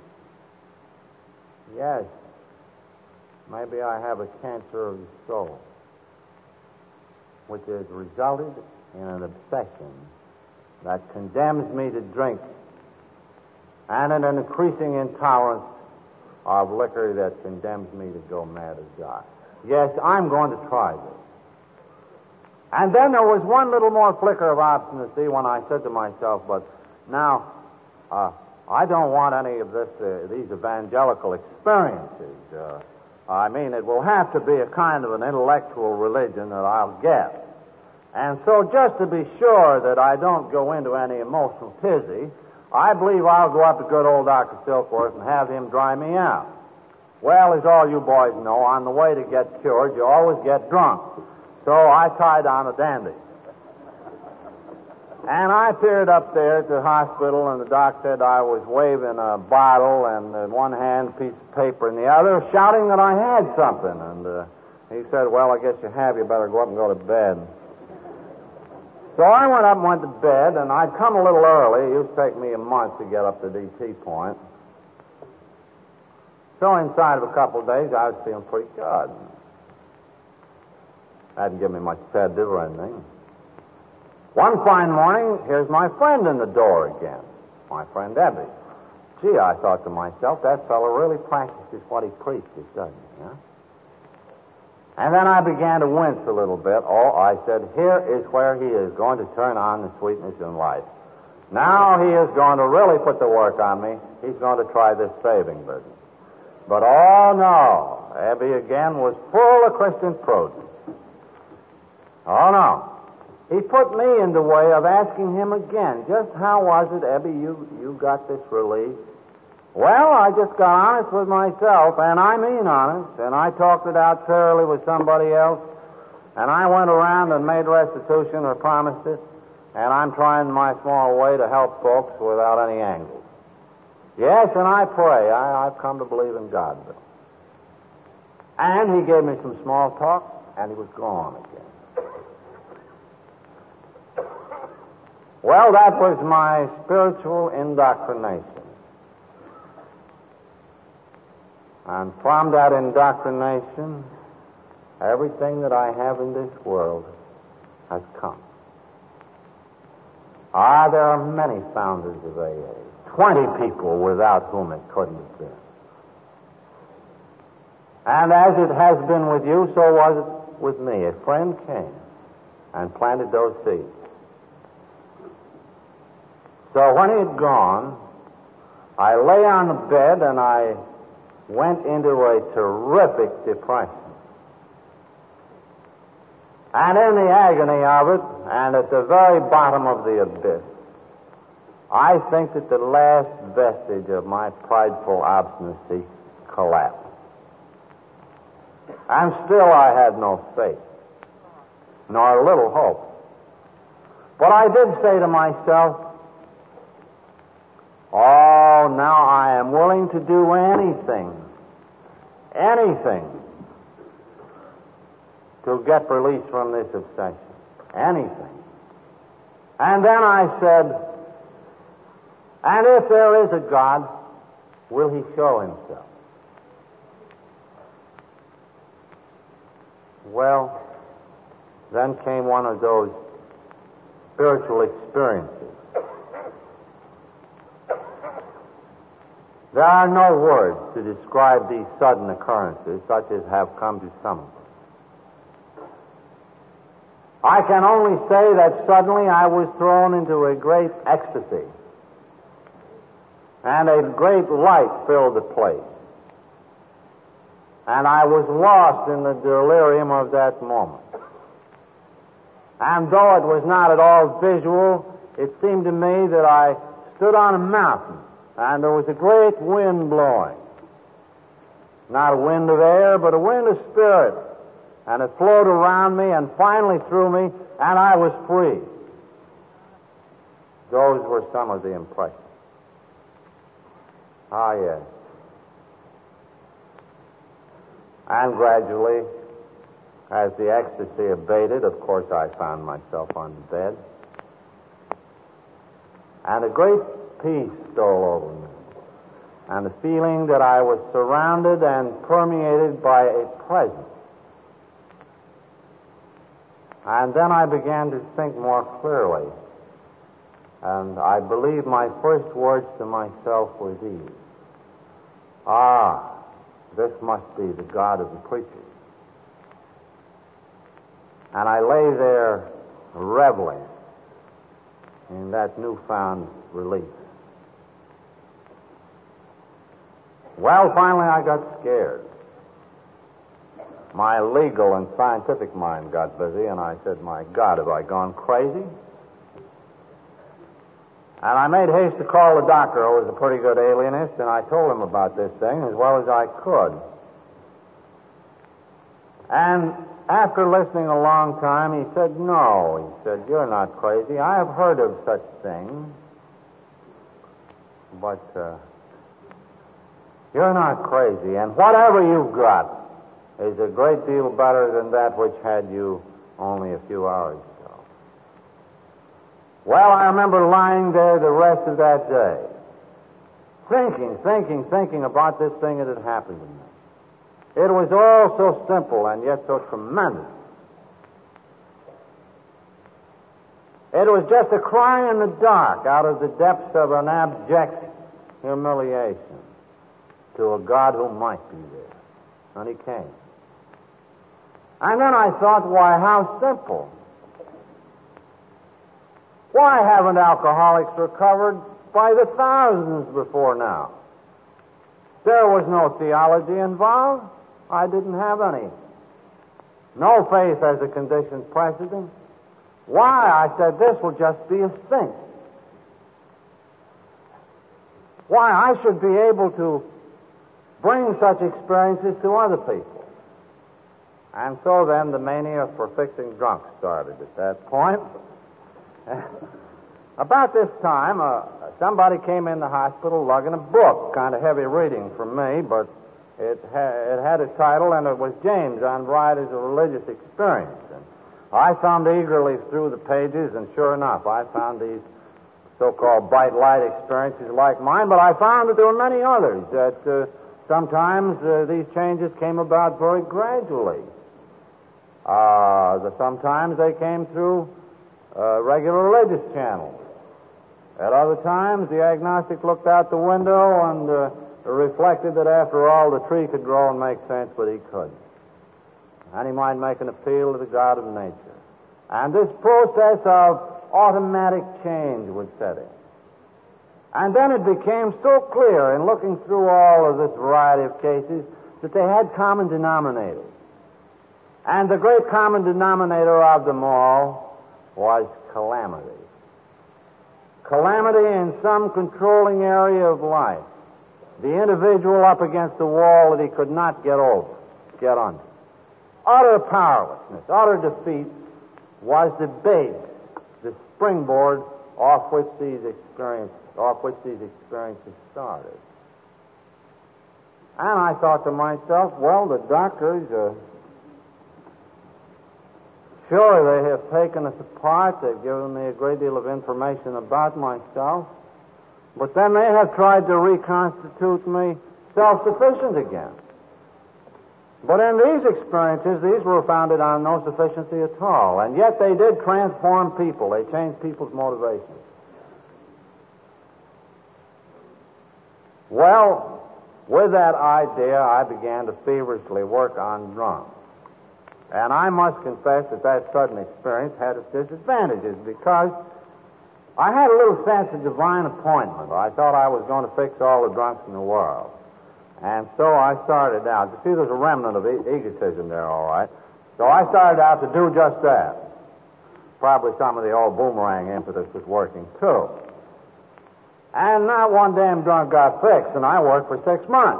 Yes. Maybe I have a cancer of the soul, which has resulted in an obsession that condemns me to drink and in an increasing intolerance of liquor that condemns me to go mad or die. Yes, I'm going to try this. And then there was one little more flicker of obstinacy when I said to myself, but now, uh, I don't want any of this, uh, these evangelical experiences. Uh, I mean, it will have to be a kind of an intellectual religion that I'll get. And so just to be sure that I don't go into any emotional tizzy, I believe I'll go up to good old Doctor Silkworth and have him dry me out. Well, as all you boys know, on the way to get cured, you always get drunk. So I tied on a dandy. And I appeared up there at the hospital, and the doc said I was waving a bottle and in one hand, a piece of paper in the other, shouting that I had something. And uh, he said, well, I guess you have. You better go up and go to bed. So I went up and went to bed, and I'd come a little early. It used to take me a month to get up to D T point. So inside of a couple of days, I was feeling pretty good. Hadn't given me much sedative or anything. One fine morning, here's my friend in the door again, my friend Ebby. Gee, I thought to myself, that fellow really practices what he preaches, doesn't he? Huh? And then I began to wince a little bit. Oh, I said, here is where he is going to turn on the sweetness in life. Now he is going to really put the work on me. He's going to try this saving business. But oh no, Ebby again was full of Christian prudence. Oh no. He put me in the way of asking him again, just how was it, Ebby, you, you got this relief? Well, I just got honest with myself, and I mean honest, and I talked it out thoroughly with somebody else, and I went around and made restitution or promised it, and I'm trying my small way to help folks without any angles. Yes, and I pray. I, I've come to believe in God, Bill. And he gave me some small talk, and he was gone again. Well, that was my spiritual indoctrination. And from that indoctrination, everything that I have in this world has come. Ah, there are many founders of A A. Twenty people without whom it couldn't have been. And as it has been with you, so was it with me. A friend came and planted those seeds. So when he had gone, I lay on the bed and I went into a terrific depression. And in the agony of it, and at the very bottom of the abyss, I think that the last vestige of my prideful obstinacy collapsed. And still I had no faith, nor a little hope. But I did say to myself, oh, now I am willing to do anything, anything, to get release from this obsession. Anything. And then I said, and if there is a God, will he show himself? Well, then came one of those spiritual experiences. There are no words to describe these sudden occurrences, such as have come to some of us. I can only say that suddenly I was thrown into a great ecstasy, and a great light filled the place. And I was lost in the delirium of that moment. And though it was not at all visual, it seemed to me that I stood on a mountain, and there was a great wind blowing. Not a wind of air, but a wind of spirit. And it flowed around me and finally through me, and I was free. Those were some of the impressions. Ah, yes. And gradually, as the ecstasy abated, of course I found myself on the bed. And a great peace stole over me. And the feeling that I was surrounded and permeated by a presence. And then I began to think more clearly. And I believe my first words to myself were these. Ah, this must be the God of the preachers. And I lay there reveling in that newfound relief. Well, finally I got scared. My legal and scientific mind got busy, and I said, my God, have I gone crazy? And I made haste to call the doctor, who was a pretty good alienist, and I told him about this thing as well as I could. And after listening a long time, he said, no. He said, you're not crazy. I have heard of such things, but uh, you're not crazy. And whatever you've got is a great deal better than that which had you only a few hours ago. Well, I remember lying there the rest of that day, thinking, thinking, thinking about this thing that had happened to me. It was all so simple and yet so tremendous. It was just a cry in the dark out of the depths of an abject humiliation to a God who might be there. And he came. And then I thought, why, how simple. Why haven't alcoholics recovered by the thousands before now? There was no theology involved. I didn't have any. No faith as a conditioned precedent. Why? I said, this will just be a thing. Why? I should be able to bring such experiences to other people. And so then the mania for fixing drunk started at that point. About this time, uh, somebody came in the hospital lugging a book, kind of heavy reading for me, but it, ha- it had a title, and it was James on Varieties of Religious Experience. And I thumbed eagerly through the pages, and sure enough, I found these so-called bright light experiences like mine, but I found that there were many others, that uh, sometimes uh, these changes came about very gradually. Uh, the, sometimes they came through uh, regular religious channels. At other times, the agnostic looked out the window and uh, reflected that after all, the tree could grow and make sense, but he couldn't. And he might make an appeal to the God of nature. And this process of automatic change would set in. And then it became so clear in looking through all of this variety of cases that they had common denominators. And the great common denominator of them all was calamity. Calamity in some controlling area of life. The individual up against the wall that he could not get over, get under. Utter powerlessness, utter defeat was the base, the springboard off which these experiences, off which these experiences started. And I thought to myself, well, the doctors, uh, sure, they have taken us apart. They've given me a great deal of information about myself. But then they have tried to reconstitute me self-sufficient again. But in these experiences, these were founded on no sufficiency at all. And yet they did transform people. They changed people's motivations. Well, with that idea, I began to feverishly work on drums. And I must confess that that sudden experience had its disadvantages because I had a little sense of divine appointment. I thought I was going to fix all the drunks in the world. And so I started out. You see, there's a remnant of e- egotism there, all right. So I started out to do just that. Probably some of the old boomerang impetus was working, too. And not one damn drunk got fixed, and I worked for six months.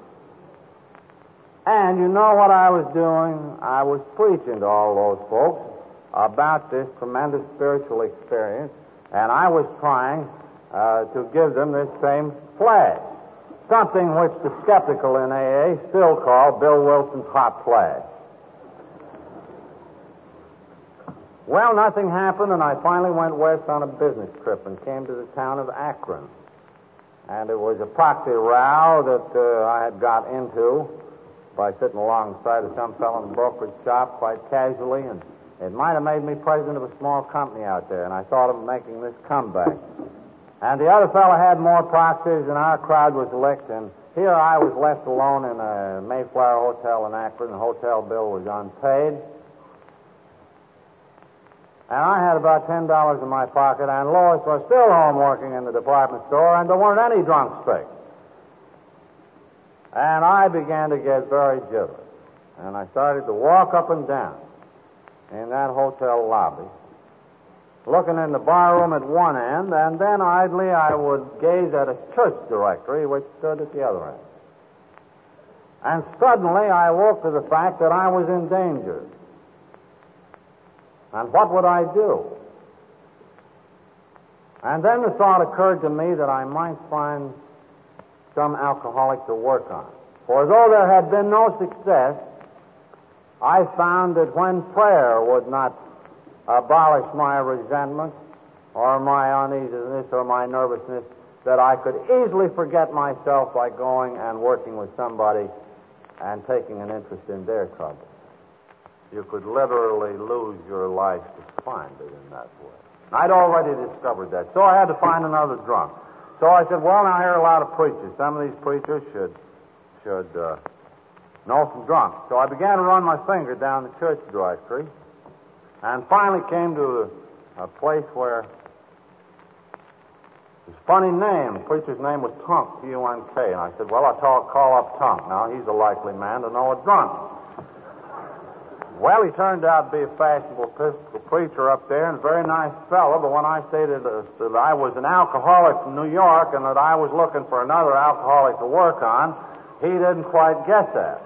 And you know what I was doing? I was preaching to all those folks about this tremendous spiritual experience, and I was trying uh, to give them this same flash, something which the skeptical in A A still call Bill Wilson's hot flash. Well, nothing happened, and I finally went west on a business trip and came to the town of Akron. And it was a proxy row that uh, I had got into by sitting alongside of some fellow in the brokerage shop quite casually, and it might have made me president of a small company out there, and I thought of making this comeback. And the other fellow had more proxies, and our crowd was licked, and here I was left alone in a Mayflower Hotel in Akron. The hotel bill was unpaid. And I had about ten dollars in my pocket, and Lois was still home working in the department store, and there weren't any drunks fixed. And I began to get very jittery. And I started to walk up and down in that hotel lobby, looking in the bar room at one end, and then idly I would gaze at a church directory which stood at the other end. And suddenly I woke to the fact that I was in danger. And what would I do? And then the thought occurred to me that I might find some alcoholic to work on. For though there had been no success, I found that when prayer would not abolish my resentment or my uneasiness or my nervousness, that I could easily forget myself by going and working with somebody and taking an interest in their trouble. You could literally lose your life to find it in that way. I'd already discovered that, so I had to find another drunk. So I said, well, now, here are a lot of preachers. Some of these preachers should should uh, know some drunks. So I began to run my finger down the church directory and finally came to a, a place where this funny name. The preacher's name was Tunk, T U N K. And I said, well, I'll call, call up Tunk. Now, he's a likely man to know a drunk. Well, he turned out to be a fashionable Episcopal preacher up there and a very nice fellow, but when I stated uh, that I was an alcoholic from New York and that I was looking for another alcoholic to work on, he didn't quite get that.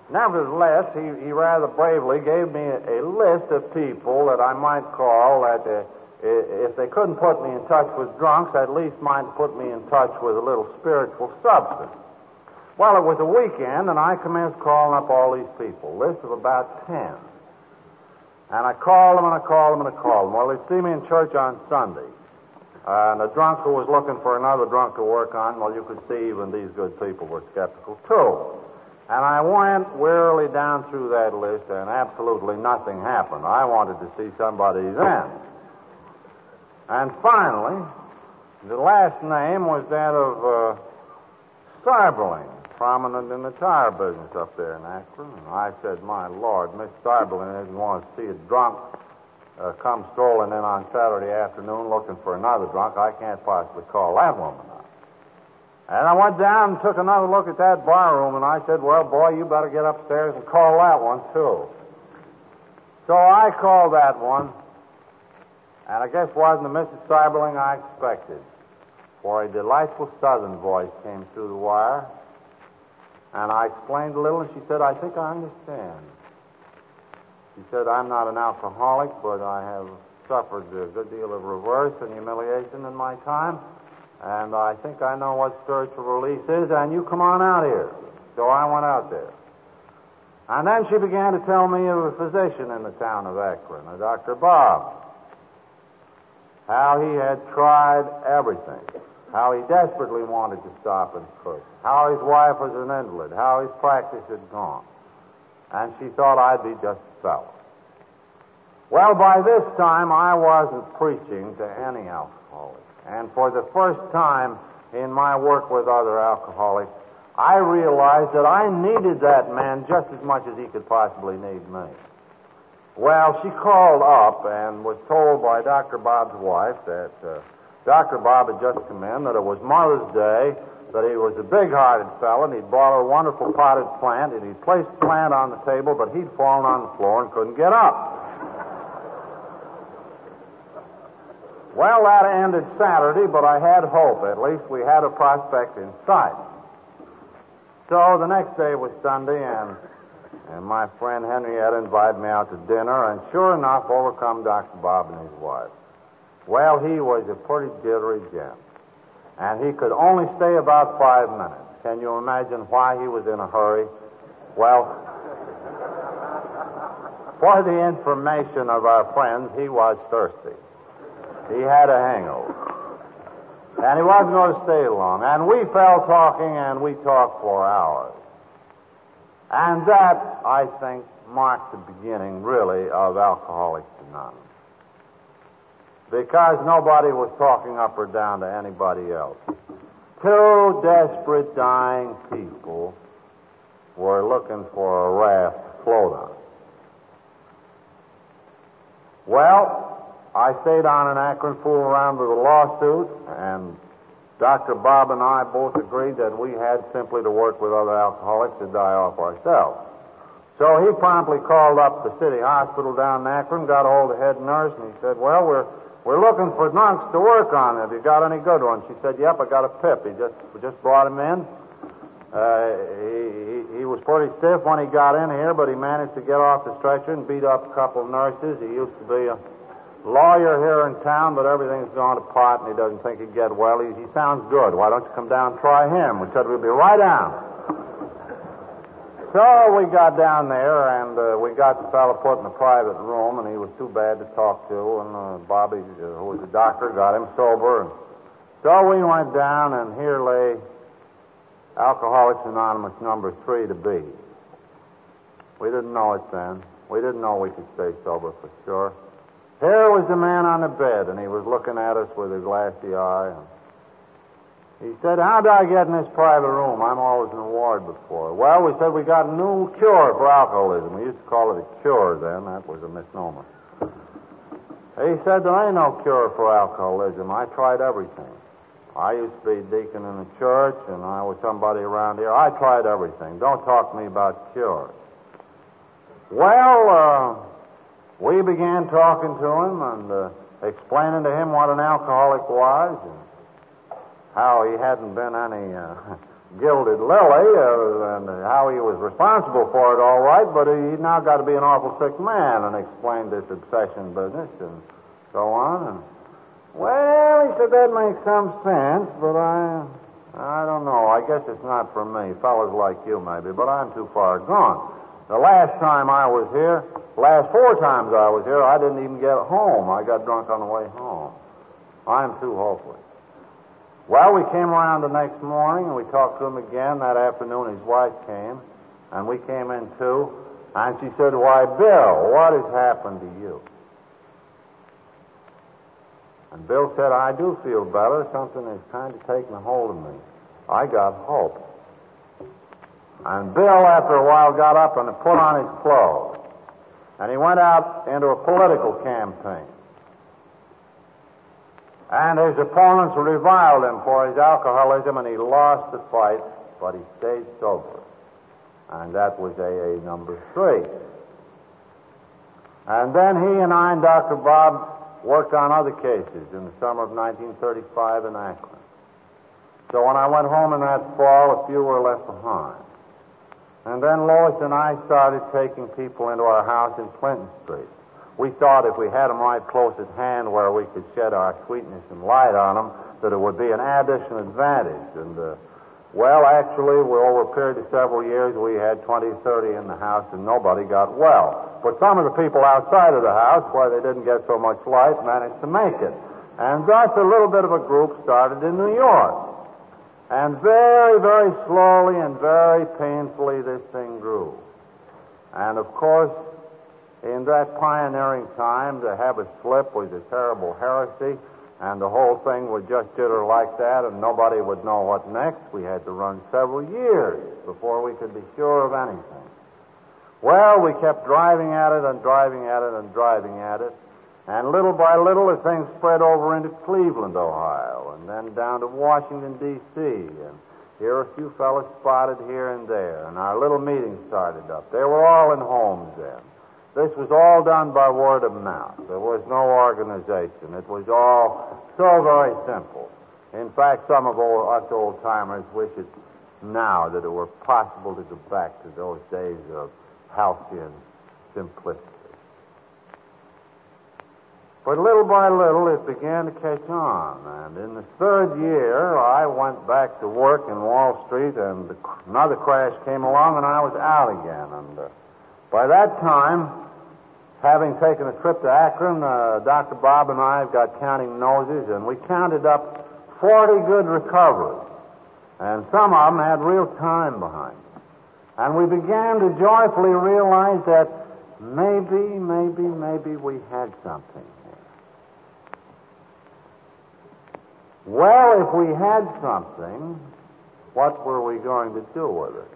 Nevertheless, he, he rather bravely gave me a, a list of people that I might call that uh, if they couldn't put me in touch with drunks, at least might put me in touch with a little spiritual substance. Well, it was a weekend, and I commenced calling up all these people, a list of about ten. And I called them, and I called them, and I called them. Well, they'd see me in church on Sunday. Uh, and a drunk who was looking for another drunk to work on, well, you could see even these good people were skeptical, too. And I went wearily down through that list, and absolutely nothing happened. I wanted to see somebody then. And finally, the last name was that of uh, Starbeling, prominent in the tire business up there in Akron. And I said, my Lord, Miss Starbeling doesn't want to see a drunk uh, come strolling in on Saturday afternoon looking for another drunk. I can't possibly call that woman up. And I went down and took another look at that bar room, and I said, well, boy, you better get upstairs and call that one, too. So I called that one, and I guess wasn't the Missus Starbeling I expected, for a delightful southern voice came through the wire, and I explained a little, and she said, I think I understand. She said, I'm not an alcoholic, but I have suffered a good deal of reverse and humiliation in my time, and I think I know what spiritual release is, and you come on out here. So I went out there. And then she began to tell me of a physician in the town of Akron, a Doctor Bob, how he had tried everything, how he desperately wanted to stop and quit, how his wife was an invalid, how his practice had gone. And she thought I'd be just a fellow. Well, by this time, I wasn't preaching to any alcoholic. And for the first time in my work with other alcoholics, I realized that I needed that man just as much as he could possibly need me. Well, she called up and was told by Doctor Bob's wife that uh, Doctor Bob had just come in, that it was Mother's Day, that he was a big-hearted fellow, and he'd bought a wonderful potted plant, and he'd placed the plant on the table, but he'd fallen on the floor and couldn't get up. Well, that ended Saturday, but I had hope. At least we had a prospect in sight. So the next day was Sunday, and, and my friend Henrietta invited me out to dinner, and sure enough, over come Doctor Bob and his wife. Well, he was a pretty jittery gent, and he could only stay about five minutes. Can you imagine why he was in a hurry? Well, for the information of our friends, he was thirsty. He had a hangover. And he wasn't going to stay long. And we fell talking, and we talked for hours. And that, I think, marked the beginning, really, of Alcoholics Anonymous. Because nobody was talking up or down to anybody else. Two desperate, dying people were looking for a raft to float on. Well, I stayed on in Akron, fooled around with a lawsuit, and Doctor Bob and I both agreed that we had simply to work with other alcoholics to die off ourselves. So he promptly called up the city hospital down in Akron, got a hold of the head nurse, and he said, well, we're we're looking for drunks to work on. Have you got any good ones? She said, yep, I got a pip. He just we just brought him in. Uh, he, he, he was pretty stiff when he got in here, but he managed to get off the stretcher and beat up a couple of nurses. He used to be a lawyer here in town, but everything's gone to pot, and he doesn't think he'd get well. He, he sounds good. Why don't you come down and try him? We said we'll be right down. So we got down there, and uh, we got the fellow put in a private room, and he was too bad to talk to, and uh, Bobby, uh, who was a doctor, got him sober. And so we went down, and here lay Alcoholics Anonymous number three to be. We didn't know it then. We didn't know we could stay sober for sure. Here was the man on the bed, and he was looking at us with a glassy eye. And he said, how did I get in this private room? I'm always in a ward before. Well, we said we got a new cure for alcoholism. We used to call it a cure then. That was a misnomer. He said, there ain't no cure for alcoholism. I tried everything. I used to be a deacon in the church, and I was somebody around here. I tried everything. Don't talk to me about cures. Well, uh... we began talking to him and uh, explaining to him what an alcoholic was and how he hadn't been any uh, gilded lily uh, and how Now, he was responsible for it all right, but he now got to be an awful sick man, and explained this obsession business and so on. And, well, he said, that makes some sense, but I, I don't know. I guess it's not for me. Fellas like you, maybe, but I'm too far gone. The last time I was here, last four times I was here, I didn't even get home. I got drunk on the way home. I'm too hopeless. Well, we came around the next morning, and we talked to him again. That afternoon, his wife came, and we came in, too. And she said, why, Bill, what has happened to you? And Bill said, I do feel better. Something is kind of taking a hold of me. I got hope. And Bill, after a while, got up and put on his clothes. And he went out into a political campaign. And his opponents reviled him for his alcoholism, and he lost the fight, but he stayed sober. And that was A A number three. And then he and I and Doctor Bob worked on other cases in the summer of nineteen thirty-five in Akron. So when I went home in that fall, a few were left behind. And then Lois and I started taking people into our house in Clinton Street. We thought if we had them right close at hand where we could shed our sweetness and light on them, that it would be an additional advantage. And, uh, well, actually, we, over a period of several years, we had twenty, thirty in the house, and nobody got well. But some of the people outside of the house, where they didn't get so much light, managed to make it. And thus a little bit of a group started in New York. And very, very slowly and very painfully this thing grew. And, of course, in that pioneering time, to have a slip was a terrible heresy, and the whole thing would just jitter like that, and nobody would know what next. We had to run several years before we could be sure of anything. Well, we kept driving at it and driving at it and driving at it, and little by little the thing spread over into Cleveland, Ohio, and then down to Washington, D C, and here a few fellas spotted here and there, and our little meetings started up. They were all in homes then. This was all done by word of mouth. There was no organization. It was all so very simple. In fact, some of us old-timers wish it now that it were possible to go back to those days of halcyon simplicity. But little by little, it began to catch on. And in the third year, I went back to work in Wall Street, and another crash came along, and I was out again. And uh, by that time, having taken a trip to Akron, uh, Doctor Bob and I have got counting noses, and we counted up forty good recoveries. And some of them had real time behind them. And we began to joyfully realize that maybe, maybe, maybe we had something here. Well, if we had something, what were we going to do with it?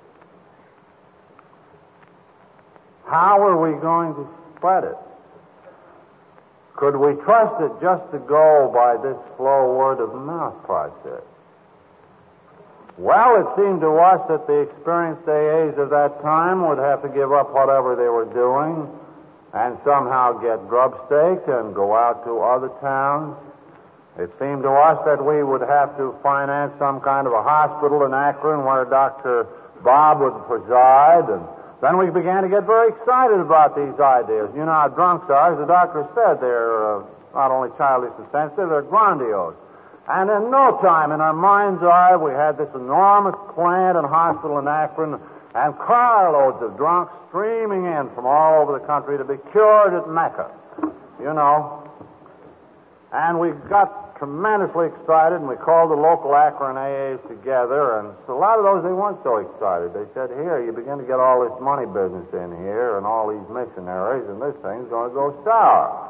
How were we going to spread it? Could we trust it just to go by this slow word-of-mouth process? Well, it seemed to us that the experienced A As of that time would have to give up whatever they were doing and somehow get grub-staked and go out to other towns. It seemed to us that we would have to finance some kind of a hospital in Akron where Doctor Bob would preside, and then we began to get very excited about these ideas. You know how drunks are. As the doctor said, they're uh, not only childish and sensitive, they're grandiose. And in no time, in our mind's eye, we had this enormous plant and hospital in Akron, and carloads of drunks streaming in from all over the country to be cured at Mecca, you know. And we got tremendously excited, and we called the local Akron A As together, and a lot of those, they weren't so excited. They said, here, you begin to get all this money business in here and all these missionaries, and this thing's going to go sour.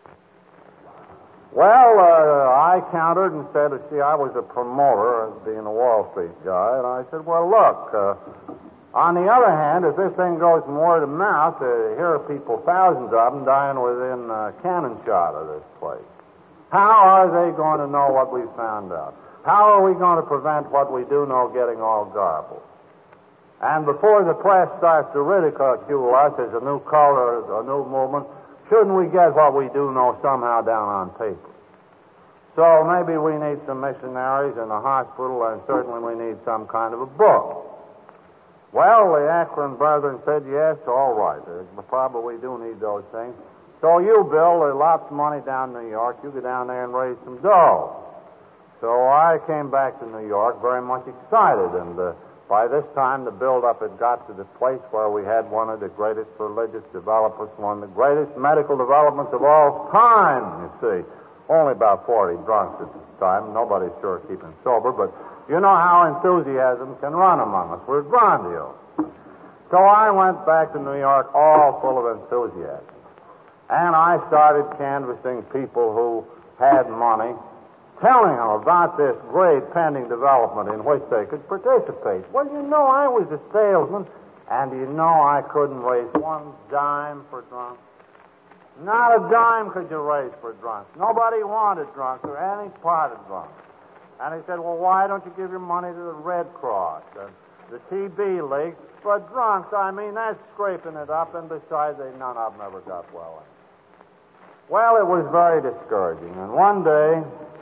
Well, uh, I countered and said, see, I was a promoter, being a Wall Street guy, and I said, well, look, uh, on the other hand, if this thing goes from word of mouth, uh, here are people, thousands of them, dying within uh, cannon shot of this place. How are they going to know what we found out? How are we going to prevent what we do know getting all garbled? And before the press starts to ridicule us as a new color, a new movement, shouldn't we get what we do know somehow down on paper? So maybe we need some missionaries in the hospital, and certainly we need some kind of a book. Well, the Akron brethren said, yes, all right. Uh, probably do need those things. So you, Bill, there's lots of money down in New York. You go down there and raise some dough. So I came back to New York very much excited, and uh, by this time the build-up had got to the place where we had one of the greatest religious developments, one of the greatest medical developments of all time, you see. Only about forty drunks at this time. Nobody's sure keeping sober, but you know how enthusiasm can run among us. We're drawn to you. So I went back to New York all full of enthusiasm. And I started canvassing people who had money, telling them about this great pending development in which they could participate. Well, you know, I was a salesman, and you know I couldn't raise one dime for drunks. Not a dime could you raise for drunks. Nobody wanted drunks or any part of drunks. And he said, well, why don't you give your money to the Red Cross and the T B League? But drunks, I mean, that's scraping it up, and besides, they, none of them ever got well. Well, it was very discouraging. And one day,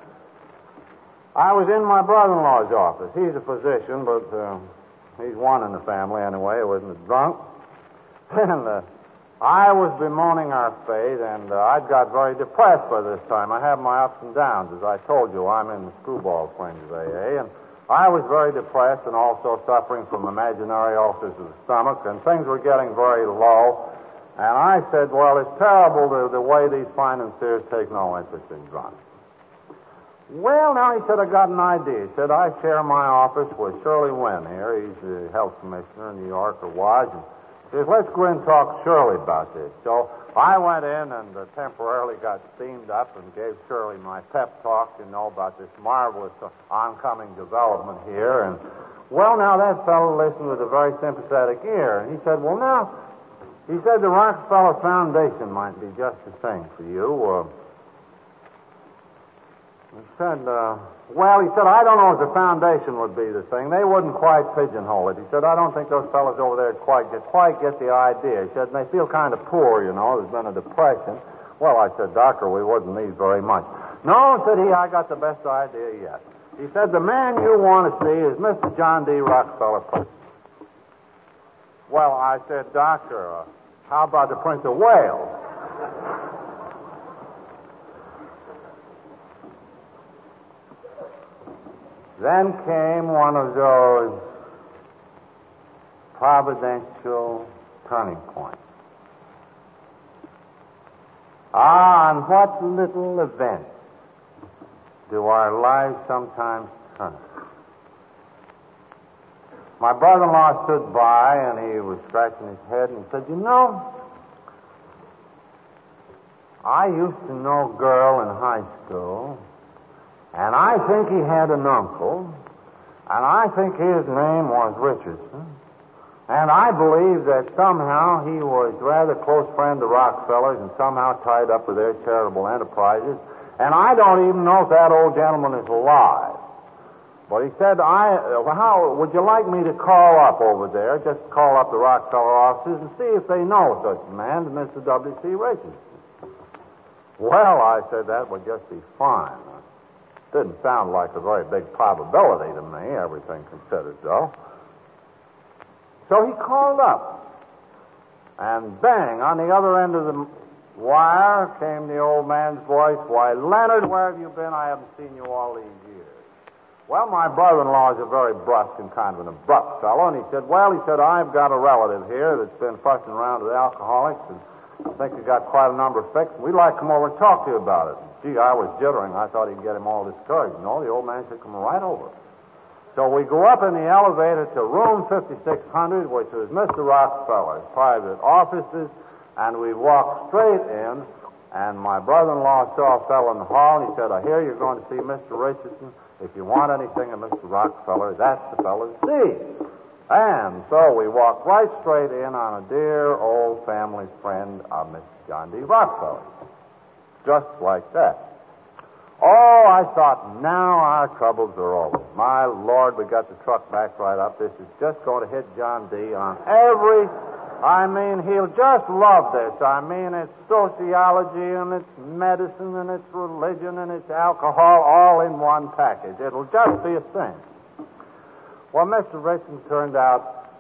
I was in my brother-in-law's office. He's a physician, but uh, he's one in the family anyway. He wasn't a drunk. And uh, I was bemoaning our fate, and uh, I'd got very depressed by this time. I have my ups and downs. As I told you, I'm in the Screwball Springs A A, and I was very depressed and also suffering from imaginary ulcers of the stomach, and things were getting very low. And I said, well, it's terrible the, the way these financiers take no interest in drunks. Well, now, he said, I got an idea. He said, I share my office with Shirley Wynn here. He's the health commissioner in New York, or was. And he says, let's go in and talk to Shirley about this. So I went in and uh, temporarily got steamed up and gave Shirley my pep talk, you know, about this marvelous uh, oncoming development here. And, well, now, that fellow listened with a very sympathetic ear. And he said, well, now, he said the Rockefeller Foundation might be just the thing for you. Uh, he said, uh, well, he said, I don't know if the foundation would be the thing. They wouldn't quite pigeonhole it. He said, I don't think those fellows over there quite get, quite get the idea. He said, they feel kind of poor, you know. There's been a depression. Well, I said, Doctor, we wouldn't need very much. No, said he, I got the best idea yet. He said, the man you want to see is Mister John D. Rockefeller. Well, I said, Doctor, uh, how about the Prince of Wales? Then came one of those providential turning points. Ah, and what little events do our lives sometimes turn? My brother-in-law stood by, and he was scratching his head, and he said, you know, I used to know a girl in high school, and I think he had an uncle, and I think his name was Richardson, and I believe that somehow he was a rather close friend of Rockefeller's and somehow tied up with their charitable enterprises, and I don't even know if that old gentleman is alive. But he said, I, uh, how would you like me to call up over there, just call up the Rockefeller offices and see if they know such a man as Mister W C Richardson? Well, I said, that would just be fine. Didn't sound like a very big probability to me, everything considered, though. So he called up. And bang, on the other end of the wire came the old man's voice, why, Leonard, where have you been? I haven't seen you all these years. Well, my brother-in-law is a very brusque and kind of an abrupt fellow, and he said, well, he said, I've got a relative here that's been fussing around with alcoholics, and I think he's got quite a number of fixes. We'd like to come over and talk to you about it. Gee, I was jittering. I thought he'd get him all discouraged. No, the old man said, come right over. So we go up in the elevator to room fifty-six hundred, which was Mister Rockefeller's private offices, and we walked straight in, and my brother-in-law saw a fellow in the hall, and he said, I hear you're going to see Mister Richardson. If you want anything of Mister Rockefeller, that's the fellow to see. And so we walked right straight in on a dear old family friend of Mister John D. Rockefeller. Just like that. Oh, I thought, now our troubles are over. My Lord, we got the truck backed right up. This is just going to hit John D. on every... I mean, he'll just love this. I mean, it's sociology, and it's medicine, and it's religion, and it's alcohol, all in one package. It'll just be a thing. Well, Mister Richardson turned out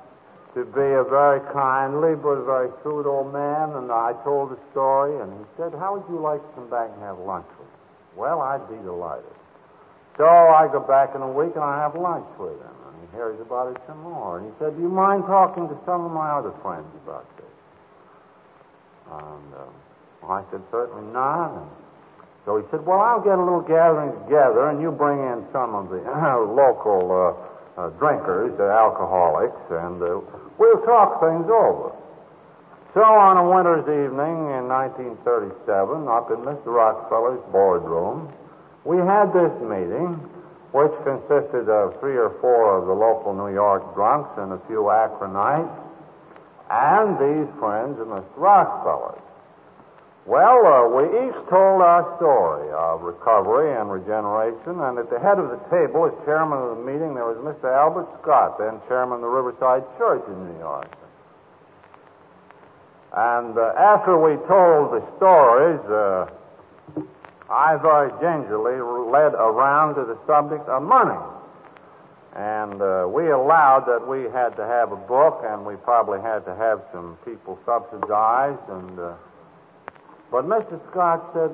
to be a very kindly but very shrewd old man, and I told the story, and he said, how would you like to come back and have lunch with me? Well, I'd be delighted. So I go back in a week, and I have lunch with him, and he hears about it some more. And he said, do you mind talking to some of my other friends about this? And uh, I said, certainly not. And so he said, well, I'll get a little gathering together, and you bring in some of the uh, local uh, uh, drinkers, uh, alcoholics, and uh, we'll talk things over. So on a winter's evening in nineteen thirty-seven, up in Mister Rockefeller's boardroom, we had this meeting, which consisted of three or four of the local New York drunks and a few Akronites, and these friends of Mister Rockefeller's. Well, uh, we each told our story of recovery and regeneration, and at the head of the table, as chairman of the meeting, there was Mister Albert Scott, then chairman of the Riverside Church in New York. And uh, after we told the stories, uh, I very gingerly led around to the subject of money. And uh, we allowed that we had to have a book, and we probably had to have some people subsidized, and... Uh, But Mister Scott said,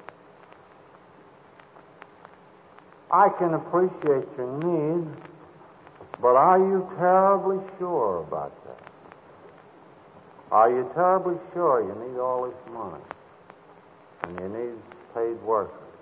I can appreciate your needs, but are you terribly sure about that? Are you terribly sure you need all this money and you need paid workers?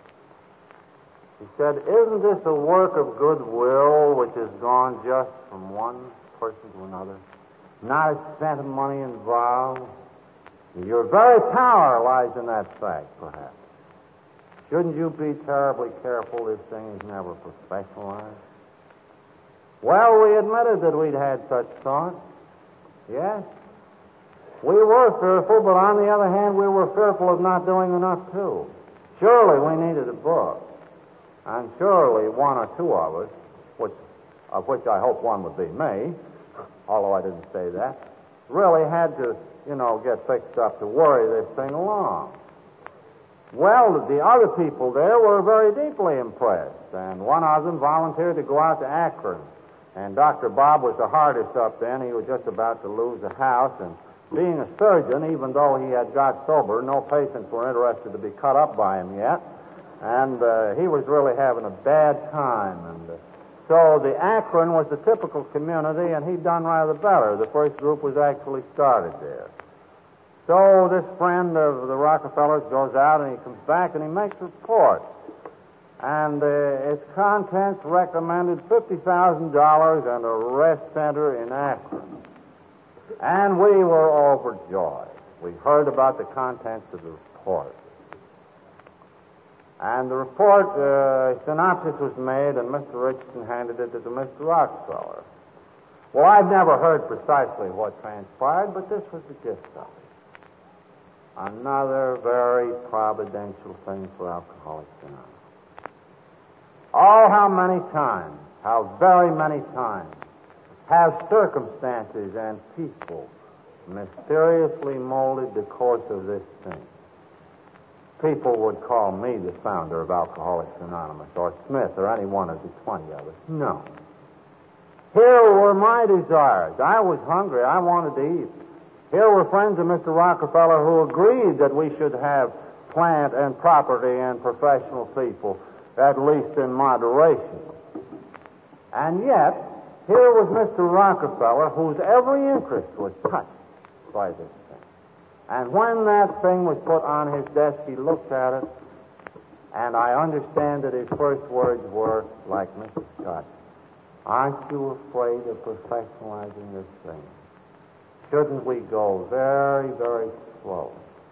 He said, isn't this a work of goodwill which has gone just from one person to another? Not a cent of money involved? Your very power lies in that fact, perhaps. Shouldn't you be terribly careful this thing is never professionalized? Well, we admitted that we'd had such thoughts. Yes. We were fearful, but on the other hand, we were fearful of not doing enough, too. Surely we needed a book. And surely one or two of us, which, of which I hope one would be me, although I didn't say that, really had to you know, get fixed up to worry this thing along. Well, the other people there were very deeply impressed, and one of them volunteered to go out to Akron. And Doctor Bob was the hardest up then. He was just about to lose a house, and being a surgeon, even though he had got sober, no patients were interested to be cut up by him yet, and uh, he was really having a bad time. And uh, so the Akron was the typical community, and he'd done rather better. The first group was actually started there. So this friend of the Rockefellers goes out, and he comes back, and he makes a report. And uh, its contents recommended fifty thousand dollars and a rest center in Akron. And we were overjoyed. We heard about the contents of the report. And the report, uh, synopsis was made, and Mister Richardson handed it to Mister Rockefeller. Well, I've never heard precisely what transpired, but this was the gist of it. Another very providential thing for Alcoholics Anonymous. Oh, how many times, how very many times, have circumstances and people mysteriously molded the course of this thing. People would call me the founder of Alcoholics Anonymous, or Smith, or any one of the twenty of us. No. Here were my desires. I was hungry. I wanted to eat. Here were friends of Mister Rockefeller who agreed that we should have plant and property and professional people, at least in moderation. And yet, here was Mister Rockefeller whose every interest was touched by this thing. And when that thing was put on his desk, he looked at it, and I understand that his first words were, like Mister Scott, aren't you afraid of professionalizing this thing? Shouldn't we go very, very slow?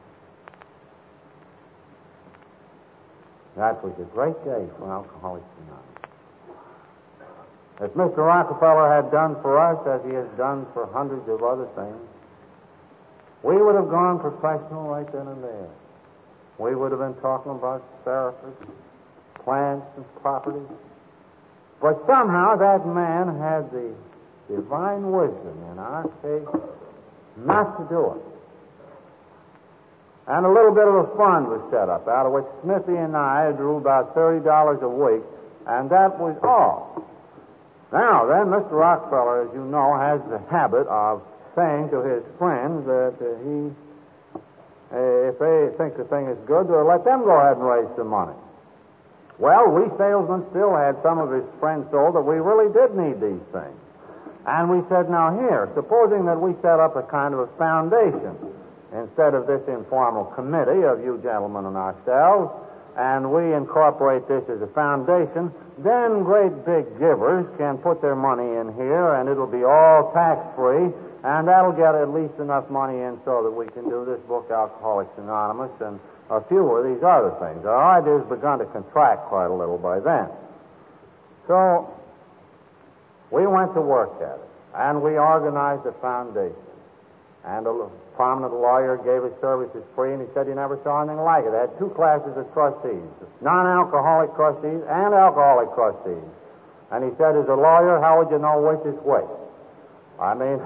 That was a great day for Alcoholics Anonymous. If Mister Rockefeller had done for us as he has done for hundreds of other things, we would have gone professional right then and there. We would have been talking about therapists, plants, and property. But somehow that man had the divine wisdom in our case not to do it. And a little bit of a fund was set up, out of which Smithy and I drew about thirty dollars a week, and that was all. Now, then, Mister Rockefeller, as you know, has the habit of saying to his friends that uh, he, uh, if they think the thing is good, to let them go ahead and raise some money. Well, we salesmen still had some of his friends told that we really did need these things. And we said, now here, supposing that we set up a kind of a foundation instead of this informal committee of you gentlemen and ourselves, and we incorporate this as a foundation, then great big givers can put their money in here, and it'll be all tax-free, and that'll get at least enough money in so that we can do this book, Alcoholics Anonymous, and a few of these other things. Our idea's begun to contract quite a little by then. So we went to work at it, and we organized a foundation. And a prominent lawyer gave his services free, and he said he never saw anything like it. It had two classes of trustees, non-alcoholic trustees and alcoholic trustees. And he said, as a lawyer, how would you know which is which? I mean,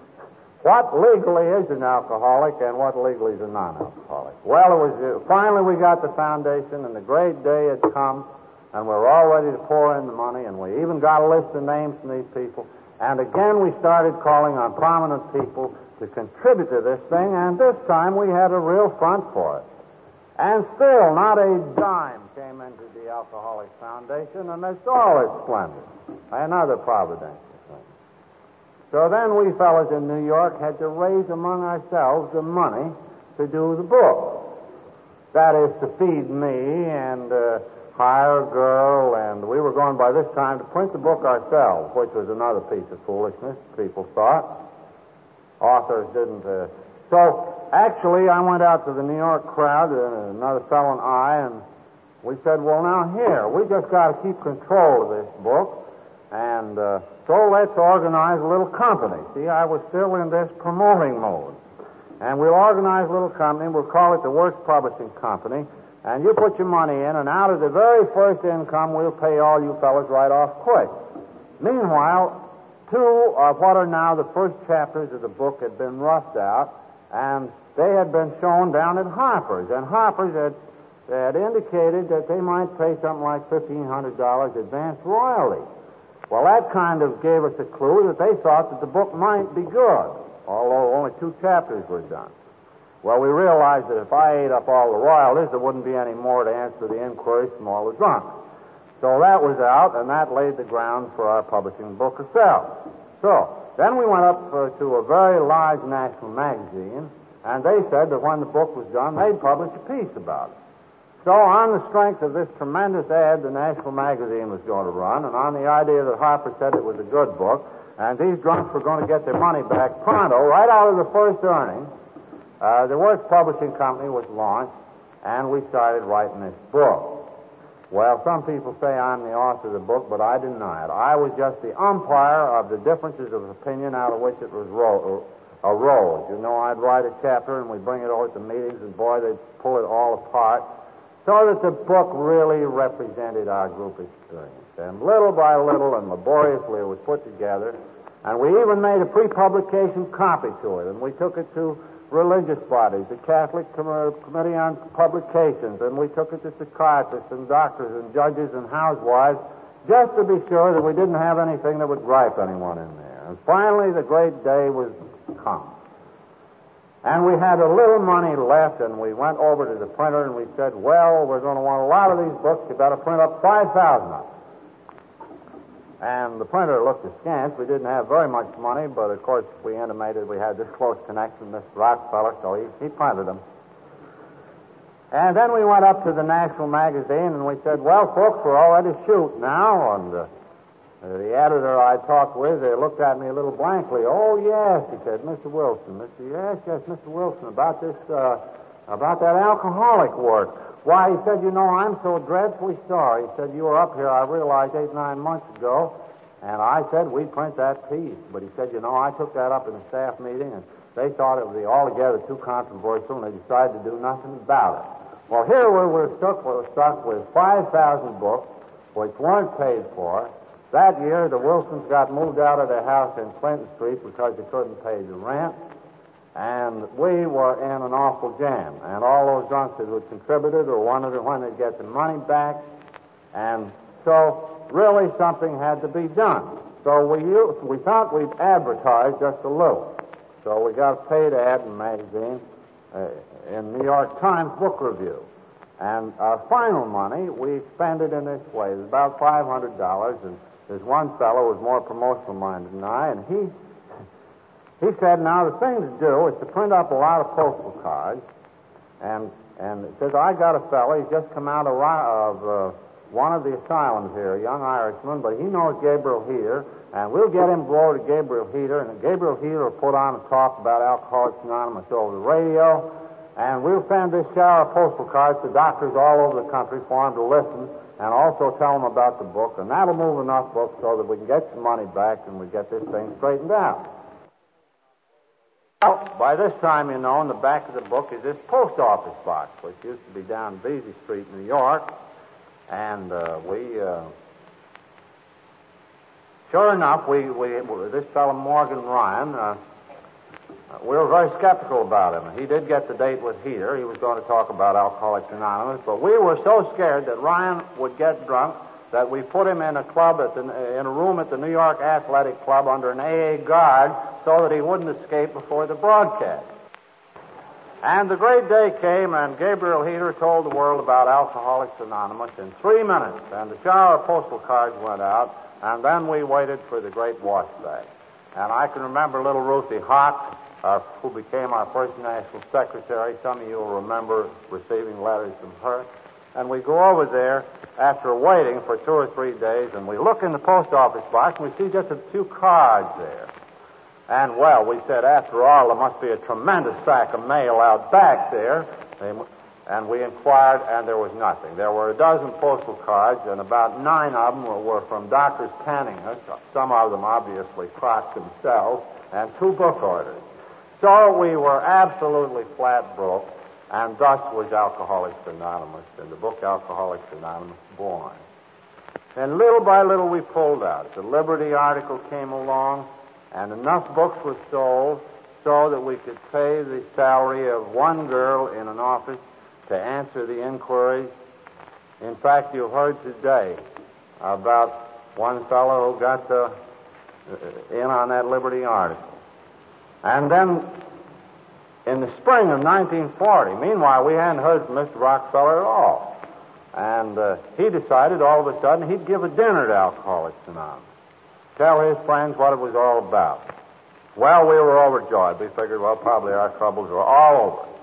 what legally is an alcoholic and what legally is a non-alcoholic? Well, it was uh, finally we got the foundation, and the great day had come, and we were all ready to pour in the money, and we even got a list of names from these people. And again, we started calling on prominent people to contribute to this thing, and this time we had a real front for it. And still, not a dime came into the Alcoholics Foundation, and that's all its splendor. Another providential thing. So then we fellows in New York had to raise among ourselves the money to do the book. That is, to feed me and uh, hire a girl, and we were going by this time to print the book ourselves, which was another piece of foolishness, people thought. Authors didn't. Uh... So, actually, I went out to the New York crowd, uh, another fellow and I, and we said, well, now here, we just got to keep control of this book, and uh, so let's organize a little company. See, I was still in this promoting mode. And we'll organize a little company, we'll call it the Works Publishing Company, and you put your money in, and out of the very first income, we'll pay all you fellas right off quick. Meanwhile, two of what are now the first chapters of the book had been roughed out, and they had been shown down at Harper's. And Harper's had, had indicated that they might pay something like fifteen hundred dollars advance royalty. Well, that kind of gave us a clue that they thought that the book might be good, although only two chapters were done. Well, we realized that if I ate up all the royalties, there wouldn't be any more to answer the inquiries from all the drunks. So that was out, and that laid the ground for our publishing book ourselves. So, then we went up uh, to a very large national magazine, and they said that when the book was done, they'd publish a piece about it. So, on the strength of this tremendous ad the national magazine was going to run, and on the idea that Harper said it was a good book, and these drunks were going to get their money back pronto, right out of the first earnings, uh, the Works Publishing Company was launched, and we started writing this book. Well, some people say I'm the author of the book, but I deny it. I was just the umpire of the differences of opinion out of which it was ro- arose. You know, I'd write a chapter, and we'd bring it over to meetings, and boy, they'd pull it all apart, so that the book really represented our group experience. And little by little and laboriously it was put together, and we even made a pre-publication copy to it, and we took it to religious bodies, the Catholic Com- Committee on Publications, and we took it to psychiatrists and doctors and judges and housewives just to be sure that we didn't have anything that would gripe anyone in there. And finally, the great day was come. And we had a little money left, and we went over to the printer and we said, well, we're going to want a lot of these books. You better print up five thousand of them. And the printer looked askance. We didn't have very much money, but of course we intimated we had this close connection with Mister Rockefeller, so he, he printed them. And then we went up to the national magazine and we said, well, folks, we're all ready to shoot now. And uh, the editor I talked with, they looked at me a little blankly. Oh, yes, he said, Mister Wilson. Mister Yes, yes, Mister Wilson, about this, uh, about that alcoholic work. Why, he said, you know, I'm so dreadfully sorry. He said, you were up here, I realized, eight, nine months ago, and I said we'd print that piece. But he said, you know, I took that up in a staff meeting, and they thought it would be altogether too controversial, and they decided to do nothing about it. Well, here we were stuck, we were stuck with five thousand books, which weren't paid for. That year, the Wilsons got moved out of their house in Clinton Street because they couldn't pay the rent. And we were in an awful jam. And all those drunks that had contributed or wondered when they'd get the money back. And so, really, something had to be done. So we used, we thought we'd advertise just a little. So we got a paid ad in a magazine uh, in New York Times Book Review. And our final money, we expended in this way. It was about five hundred dollars, and there's one fellow who was more promotional-minded than I, and he he said, now, the thing to do is to print up a lot of postal cards, and and it says, I got a fellow, he's just come out of, of uh, one of the asylums here, a young Irishman, but he knows Gabriel Heater, and we'll get him to go over to Gabriel Heater, and Gabriel Heater will put on a talk about Alcoholics Anonymous over the radio, and we'll send this shower of postal cards to doctors all over the country for them to listen, and also tell them about the book, and that'll move enough books so that we can get some money back and we get this thing straightened out. Well, by this time, you know, in the back of the book is this post office box, which used to be down Vesey Street, New York. And uh, we, uh, sure enough, we, we this fellow Morgan Ryan, uh, we were very skeptical about him. He did get the date with Heater. He was going to talk about Alcoholics Anonymous, but we were so scared that Ryan would get drunk that we put him in a club at the, in a room at the New York Athletic Club under an A A guard so that he wouldn't escape before the broadcast. And the great day came, and Gabriel Heater told the world about Alcoholics Anonymous in three minutes, and the shower of postal cards went out, and then we waited for the great wash bag. And I can remember little Ruthie Hawk, uh, who became our first national secretary. Some of you will remember receiving letters from her. And we go over there after waiting for two or three days, and we look in the post office box, and we see just a few cards there. And, well, we said, after all, there must be a tremendous sack of mail out back there. And we inquired, and there was nothing. There were a dozen postal cards, and about nine of them were from Doctors Canningus, some of them obviously crocked themselves, and two book orders. So we were absolutely flat broke. And thus was Alcoholics Anonymous, and the book Alcoholics Anonymous born. And little by little we pulled out. The Liberty article came along, and enough books were sold so that we could pay the salary of one girl in an office to answer the inquiries. In fact, you heard today about one fellow who got the, uh, in on that Liberty article. And then in the spring of nineteen forty, meanwhile, we hadn't heard from Mister Rockefeller at all. And uh, he decided all of a sudden he'd give a dinner to Alcoholics Anonymous, tell his friends what it was all about. Well, we were overjoyed. We figured, well, probably our troubles were all over.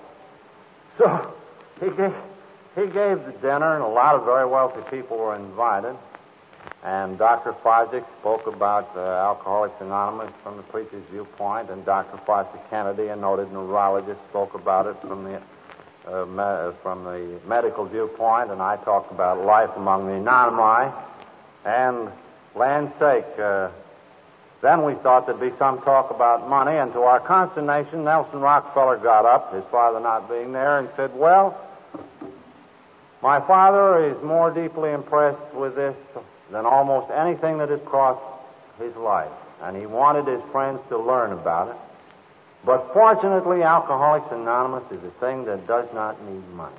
So he gave, he gave the dinner, and a lot of very wealthy people were invited. And Doctor Fosdick spoke about uh, Alcoholics Anonymous from the preacher's viewpoint, and Doctor Foster Kennedy, a noted neurologist, spoke about it from the uh, me- from the medical viewpoint, and I talked about life among the anonymi. And land's sake, uh, then we thought there'd be some talk about money, and to our consternation, Nelson Rockefeller got up, his father not being there, and said, well, my father is more deeply impressed with this than almost anything that has crossed his life. And he wanted his friends to learn about it. But fortunately, Alcoholics Anonymous is a thing that does not need money.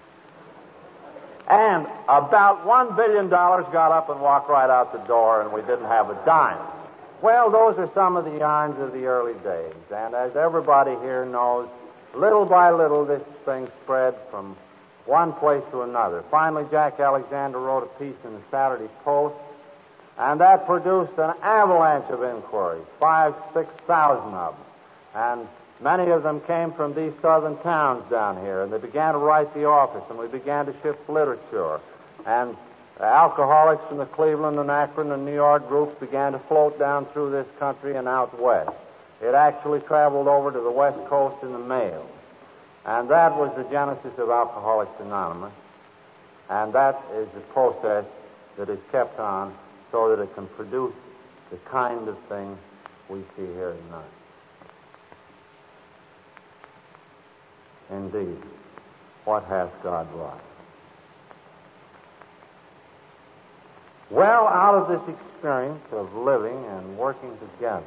And about one billion dollars got up and walked right out the door, and we didn't have a dime. Well, those are some of the yarns of the early days. And as everybody here knows, little by little this thing spread from one place to another. Finally, Jack Alexander wrote a piece in the Saturday Post, and that produced an avalanche of inquiries, five, six thousand of them. And many of them came from these southern towns down here, and they began to write the office, and we began to ship literature. And alcoholics from the Cleveland and Akron and New York groups began to float down through this country and out west. It actually traveled over to the West Coast in the mail. And that was the genesis of Alcoholics Anonymous. And that is the process that is kept on so that it can produce the kind of thing we see here tonight. Indeed, what hath God wrought? Well, out of this experience of living and working together,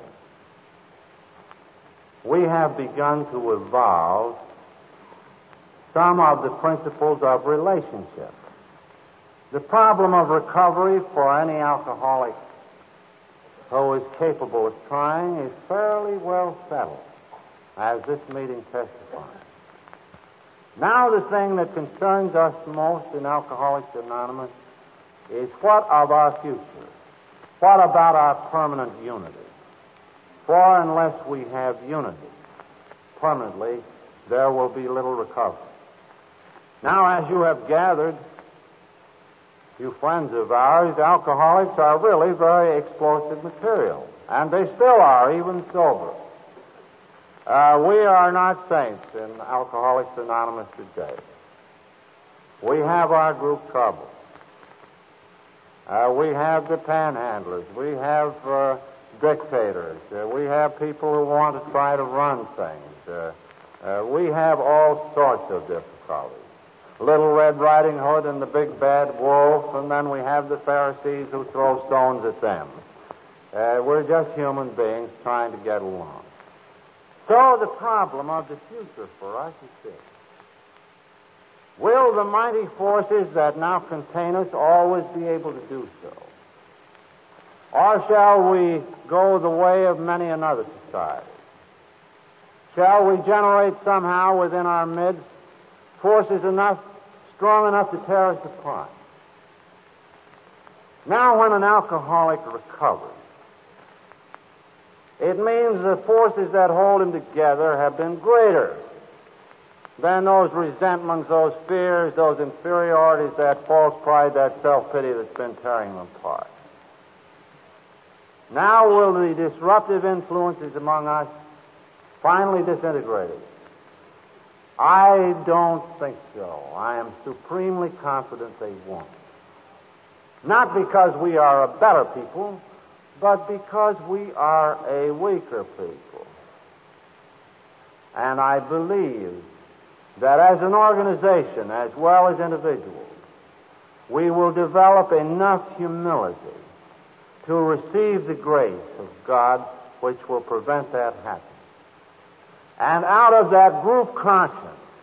we have begun to evolve some of the principles of relationship. The problem of recovery for any alcoholic who is capable of trying is fairly well settled, as this meeting testifies. Now the thing that concerns us most in Alcoholics Anonymous is what of our future? What about our permanent unity? For unless we have unity permanently, there will be little recovery. Now, as you have gathered, you friends of ours, alcoholics are really very explosive material, and they still are, even sober. Uh, we are not saints in Alcoholics Anonymous today. We have our group troubles. Uh, we have the panhandlers. We have uh, dictators. Uh, we have people who want to try to run things. Uh, uh, we have all sorts of difficulties. Little Red Riding Hood and the big bad wolf, and then we have the Pharisees who throw stones at them. Uh, we're just human beings trying to get along. So the problem of the future for us is this. Will the mighty forces that now contain us always be able to do so? Or shall we go the way of many another society? Shall we generate somehow within our midst forces enough, strong enough to tear us apart? Now, when an alcoholic recovers, it means the forces that hold him together have been greater than those resentments, those fears, those inferiorities, that false pride, that self-pity that's been tearing them apart. Now will the disruptive influences among us finally disintegrate? I don't think so. I am supremely confident they won't. Not because we are a better people, but because we are a weaker people. And I believe that as an organization, as well as individuals, we will develop enough humility to receive the grace of God which will prevent that happening. And out of that group conscience,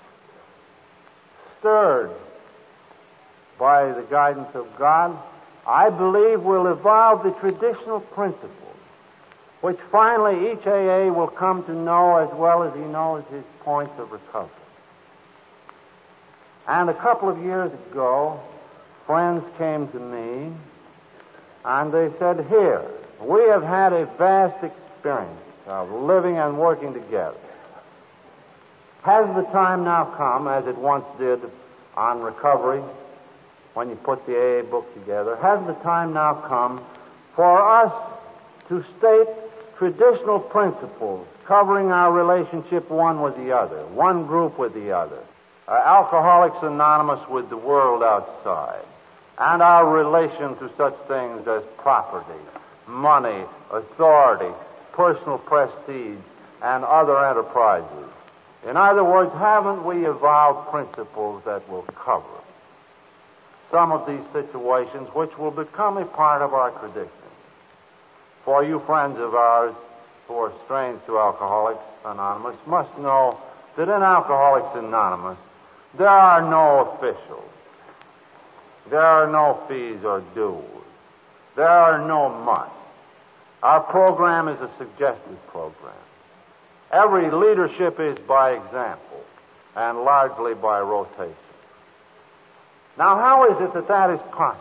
stirred by the guidance of God, I believe will evolve the traditional principles which finally each A A will come to know as well as he knows his points of recovery. And a couple of years ago, friends came to me and they said, here, we have had a vast experience of living and working together. Has the time now come, as it once did on recovery, when you put the A A book together, has the time now come for us to state traditional principles covering our relationship one with the other, one group with the other, uh, Alcoholics Anonymous with the world outside, and our relation to such things as property, money, authority, personal prestige, and other enterprises. In other words, haven't we evolved principles that will cover some of these situations which will become a part of our tradition? For you friends of ours who are strange to Alcoholics Anonymous must know that in Alcoholics Anonymous there are no officials. There are no fees or dues. There are no musts. Our program is a suggested program. Every leadership is by example and largely by rotation. Now, how is it that that is possible?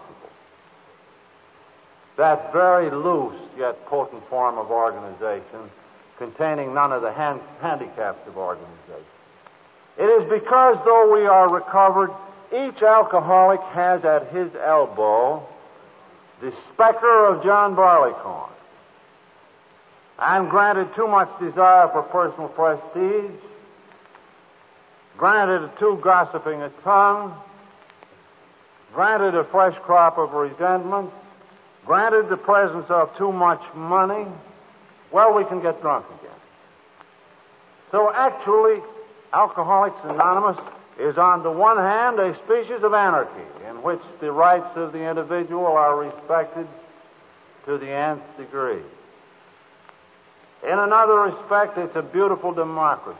That very loose yet potent form of organization containing none of the hand- handicaps of organization. It is because, though we are recovered, each alcoholic has at his elbow the specter of John Barleycorn. And granted too much desire for personal prestige, granted a too gossiping a tongue, granted a fresh crop of resentment, granted the presence of too much money, well, we can get drunk again. So actually, Alcoholics Anonymous is on the one hand a species of anarchy in which the rights of the individual are respected to the nth degree. In another respect, it's a beautiful democracy.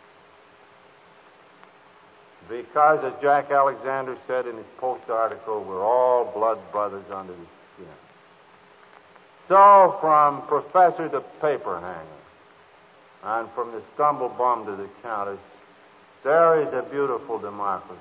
Because, as Jack Alexander said in his post article, we're all blood brothers under the skin. So, from professor to paper hanger, and from the stumble bum to the countess, there is a beautiful democracy.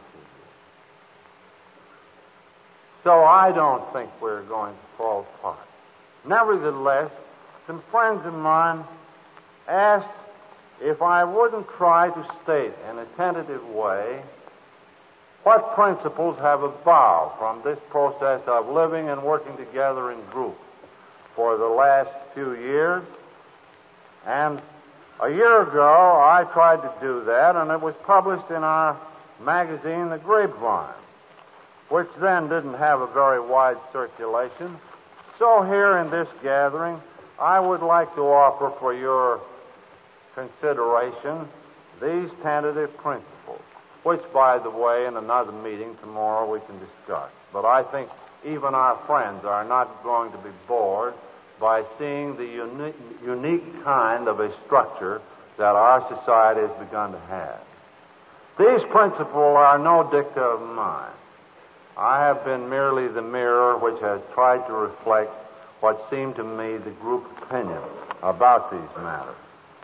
So I don't think we're going to fall apart. Nevertheless, some friends of mine asked if I wouldn't try to state in a tentative way what principles have evolved from this process of living and working together in groups for the last few years. And a year ago, I tried to do that, and it was published in our magazine, The Grapevine, which then didn't have a very wide circulation. So here in this gathering, I would like to offer for your consideration these tentative principles, which, by the way, in another meeting tomorrow we can discuss. But I think even our friends are not going to be bored by seeing the uni- unique kind of a structure that our society has begun to have. These principles are no dicta of mine. I have been merely the mirror which has tried to reflect what seemed to me the group opinion about these matters.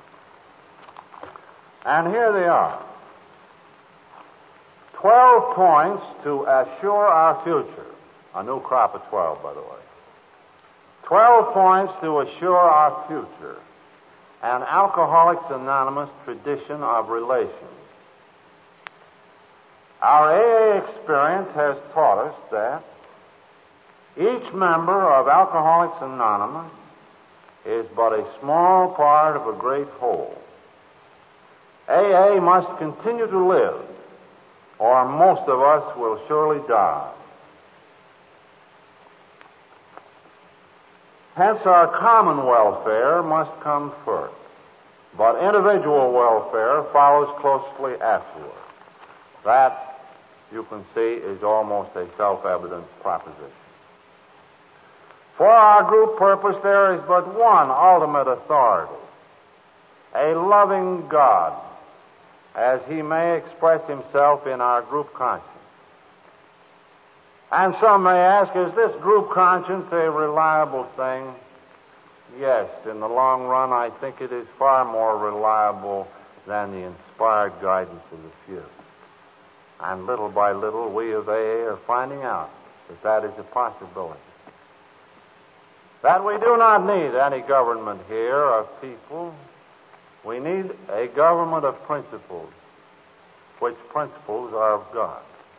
And here they are. Twelve points to assure our future. A new crop of twelve, by the way. Twelve points to assure our future. An Alcoholics Anonymous tradition of relations. Our A A experience has taught us that each member of Alcoholics Anonymous is but a small part of a great whole. A A must continue to live, or most of us will surely die. Hence, our common welfare must come first, but individual welfare follows closely afterward. That, you can see, is almost a self-evident proposition. For our group purpose, there is but one ultimate authority, a loving God, as he may express himself in our group conscience. And some may ask, is this group conscience a reliable thing? Yes, in the long run, I think it is far more reliable than the inspired guidance of the few. And little by little, we of A A are finding out that that is a possibility. That we do not need any government here of people. We need a government of principles, which principles are of God.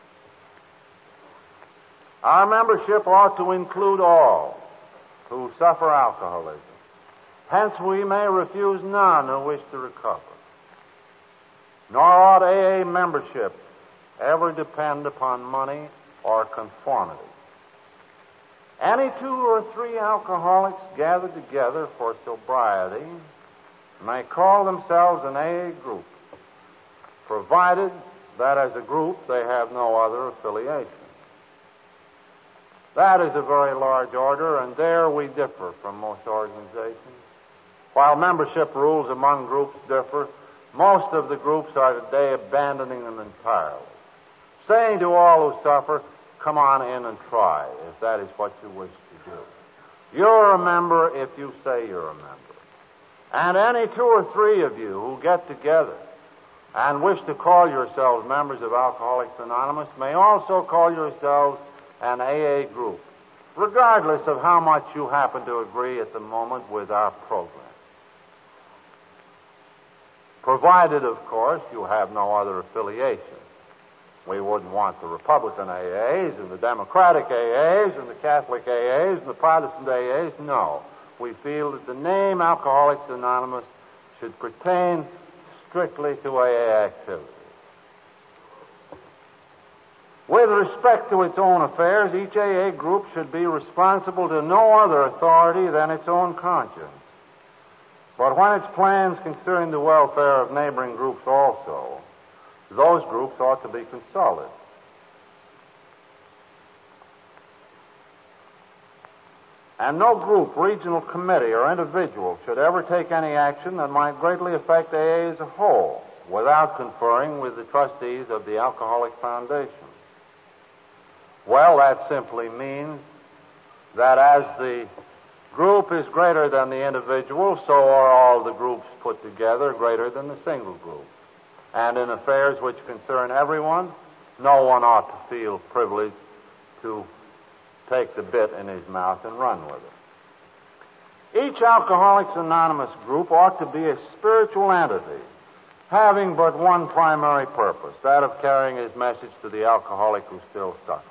Our membership ought to include all who suffer alcoholism. Hence, we may refuse none who wish to recover. Nor ought A A membership ever depend upon money or conformity. Any two or three alcoholics gathered together for sobriety may call themselves an A A group, provided that as a group they have no other affiliation. That is a very large order, and there we differ from most organizations. While membership rules among groups differ, most of the groups are today abandoning them entirely, saying to all who suffer, come on in and try, if that is what you wish to do. You're a member if you say you're a member. And any two or three of you who get together and wish to call yourselves members of Alcoholics Anonymous may also call yourselves an A A group, regardless of how much you happen to agree at the moment with our program. Provided, of course, you have no other affiliation. We wouldn't want the Republican A As and the Democratic A As and the Catholic A As and the Protestant A As. No. We feel that the name Alcoholics Anonymous should pertain strictly to A A activity. With respect to its own affairs, each A A group should be responsible to no other authority than its own conscience. But when its plans concerning the welfare of neighboring groups also, those groups ought to be consulted. And no group, regional committee, or individual should ever take any action that might greatly affect A A as a whole without conferring with the trustees of the Alcoholic Foundation. Well, that simply means that as the Group is greater than the individual, so are all the groups put together greater than the single group. And in affairs which concern everyone, no one ought to feel privileged to take the bit in his mouth and run with it. Each Alcoholics Anonymous group ought to be a spiritual entity, having but one primary purpose, that of carrying his message to the alcoholic who still suffers.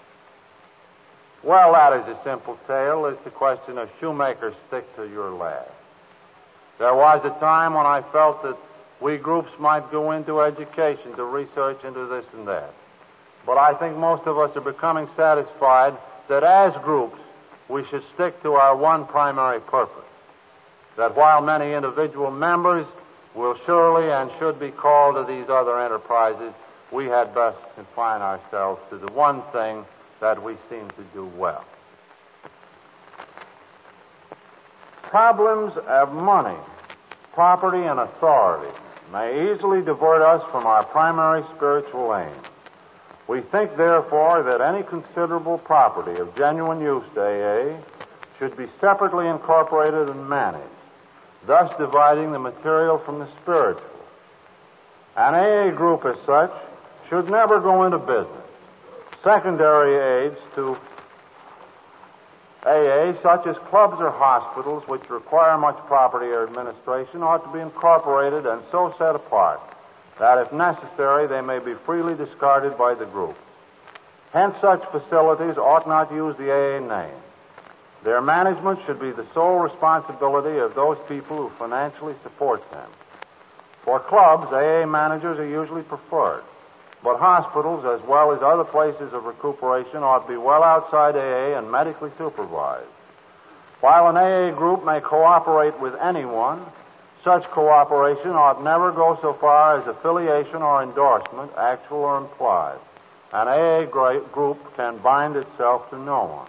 Well, that is a simple tale. It's the question of shoemaker stick to your last. There was a time when I felt that we groups might go into education to research into this and that. But I think most of us are becoming satisfied that as groups, we should stick to our one primary purpose. That while many individual members will surely and should be called to these other enterprises, we had best confine ourselves to the one thing that we seem to do well. Problems of money, property, and authority may easily divert us from our primary spiritual aim. We think, therefore, that any considerable property of genuine use to A A should be separately incorporated and managed, thus dividing the material from the spiritual. An A A group as such should never go into business. Secondary aids to A A, such as clubs or hospitals which require much property or administration, ought to be incorporated and so set apart that, if necessary, they may be freely discarded by the group. Hence, such facilities ought not use the A A name. Their management should be the sole responsibility of those people who financially support them. For clubs, A A managers are usually preferred, but hospitals, as well as other places of recuperation, ought to be well outside A A and medically supervised. While an A A group may cooperate with anyone, such cooperation ought never go so far as affiliation or endorsement, actual or implied. An A A group can bind itself to no one.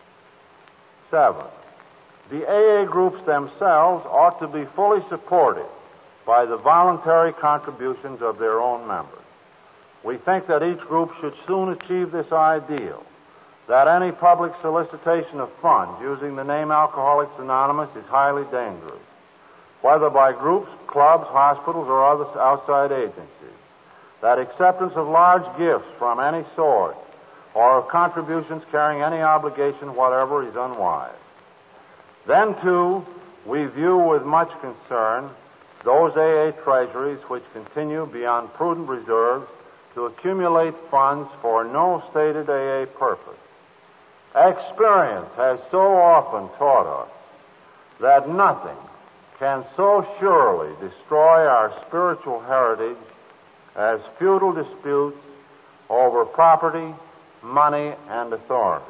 Seven, the A A groups themselves ought to be fully supported by the voluntary contributions of their own members. We think that each group should soon achieve this ideal, that any public solicitation of funds using the name Alcoholics Anonymous is highly dangerous, whether by groups, clubs, hospitals, or other outside agencies, that acceptance of large gifts from any sort or of contributions carrying any obligation whatever is unwise. Then, too, we view with much concern those A A treasuries which continue beyond prudent reserves to accumulate funds for no stated A A purpose. Experience has so often taught us that nothing can so surely destroy our spiritual heritage as feudal disputes over property, money, and authority.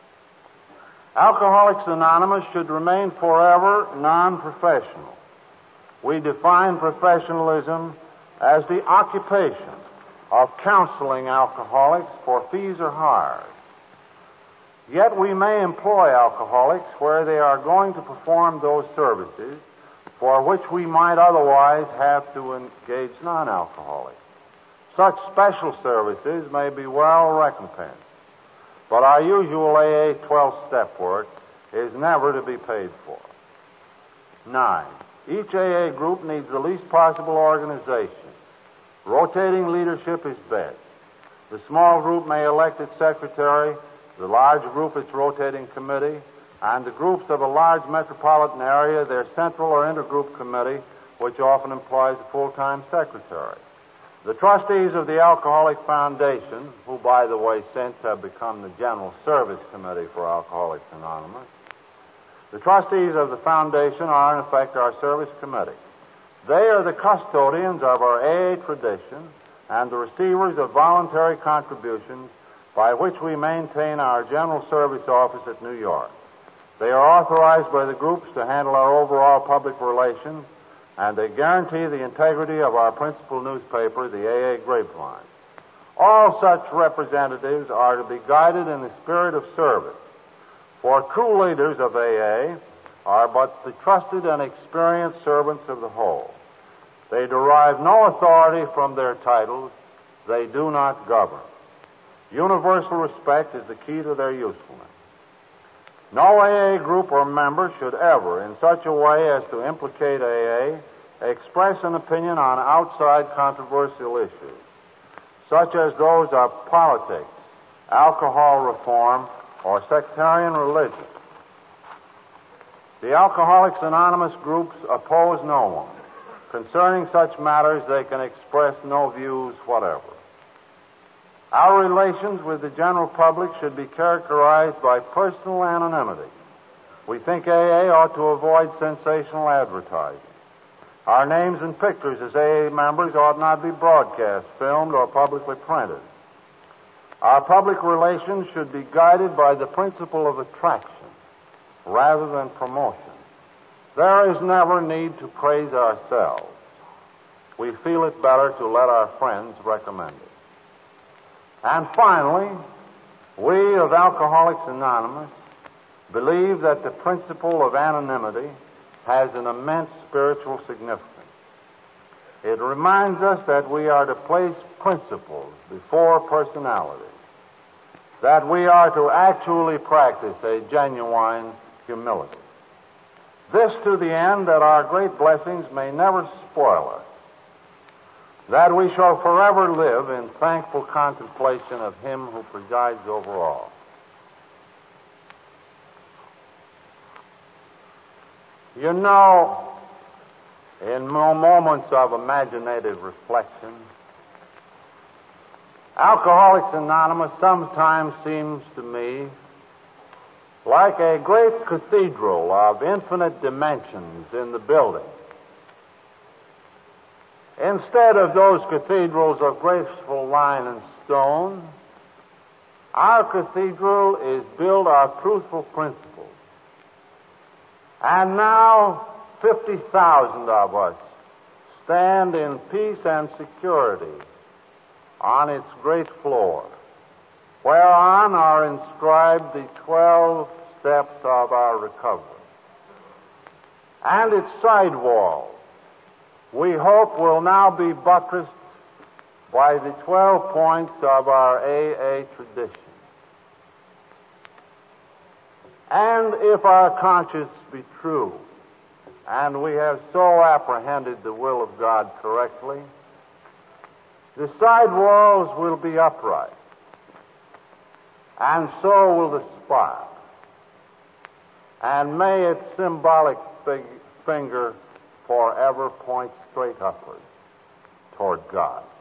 Alcoholics Anonymous should remain forever non-professional. We define professionalism as the occupation of counseling alcoholics for fees or hires. Yet we may employ alcoholics where they are going to perform those services for which we might otherwise have to engage non-alcoholics. Such special services may be well recompensed, but our usual A A twelve-step work is never to be paid for. Nine, each A A group needs the least possible organization. Rotating leadership is best. The small group may elect its secretary, the large group its rotating committee, and the groups of a large metropolitan area their central or intergroup committee, which often employs a full-time secretary. The trustees of the Alcoholic Foundation, who, by the way, since have become the General Service Committee for Alcoholics Anonymous, the trustees of the foundation are, in effect, our service committee. They are the custodians of our A A tradition and the receivers of voluntary contributions by which we maintain our General Service Office at New York. They are authorized by the groups to handle our overall public relations, and they guarantee the integrity of our principal newspaper, the A A Grapevine. All such representatives are to be guided in the spirit of service, for true leaders of A A are but the trusted and experienced servants of the whole. They derive no authority from their titles. They do not govern. Universal respect is the key to their usefulness. No A A group or member should ever, in such a way as to implicate A A, express an opinion on outside controversial issues, such as those of politics, alcohol reform, or sectarian religion. The Alcoholics Anonymous groups oppose no one. Concerning such matters, they can express no views whatever. Our relations with the general public should be characterized by personal anonymity. We think A A ought to avoid sensational advertising. Our names and pictures as A A members ought not be broadcast, filmed, or publicly printed. Our public relations should be guided by the principle of attraction rather than promotion. There is never need to praise ourselves. We feel it better to let our friends recommend it. And finally, we of Alcoholics Anonymous believe that the principle of anonymity has an immense spiritual significance. It reminds us that we are to place principles before personality, that we are to actually practice a genuine humility. This to the end that our great blessings may never spoil us, that we shall forever live in thankful contemplation of Him who presides over all. You know, in moments of imaginative reflection, Alcoholics Anonymous sometimes seems to me like a great cathedral of infinite dimensions in the building. Instead of those cathedrals of graceful line and stone, our cathedral is built of truthful principles. And now fifty thousand of us stand in peace and security on its great floor, whereon are inscribed the twelve steps of our recovery. And its side walls, we hope, will now be buttressed by the twelve points of our A A tradition. And if our conscience be true, and we have so apprehended the will of God correctly, the side walls will be upright, and so will the spire. And may its symbolic fig- finger forever point straight upward toward God.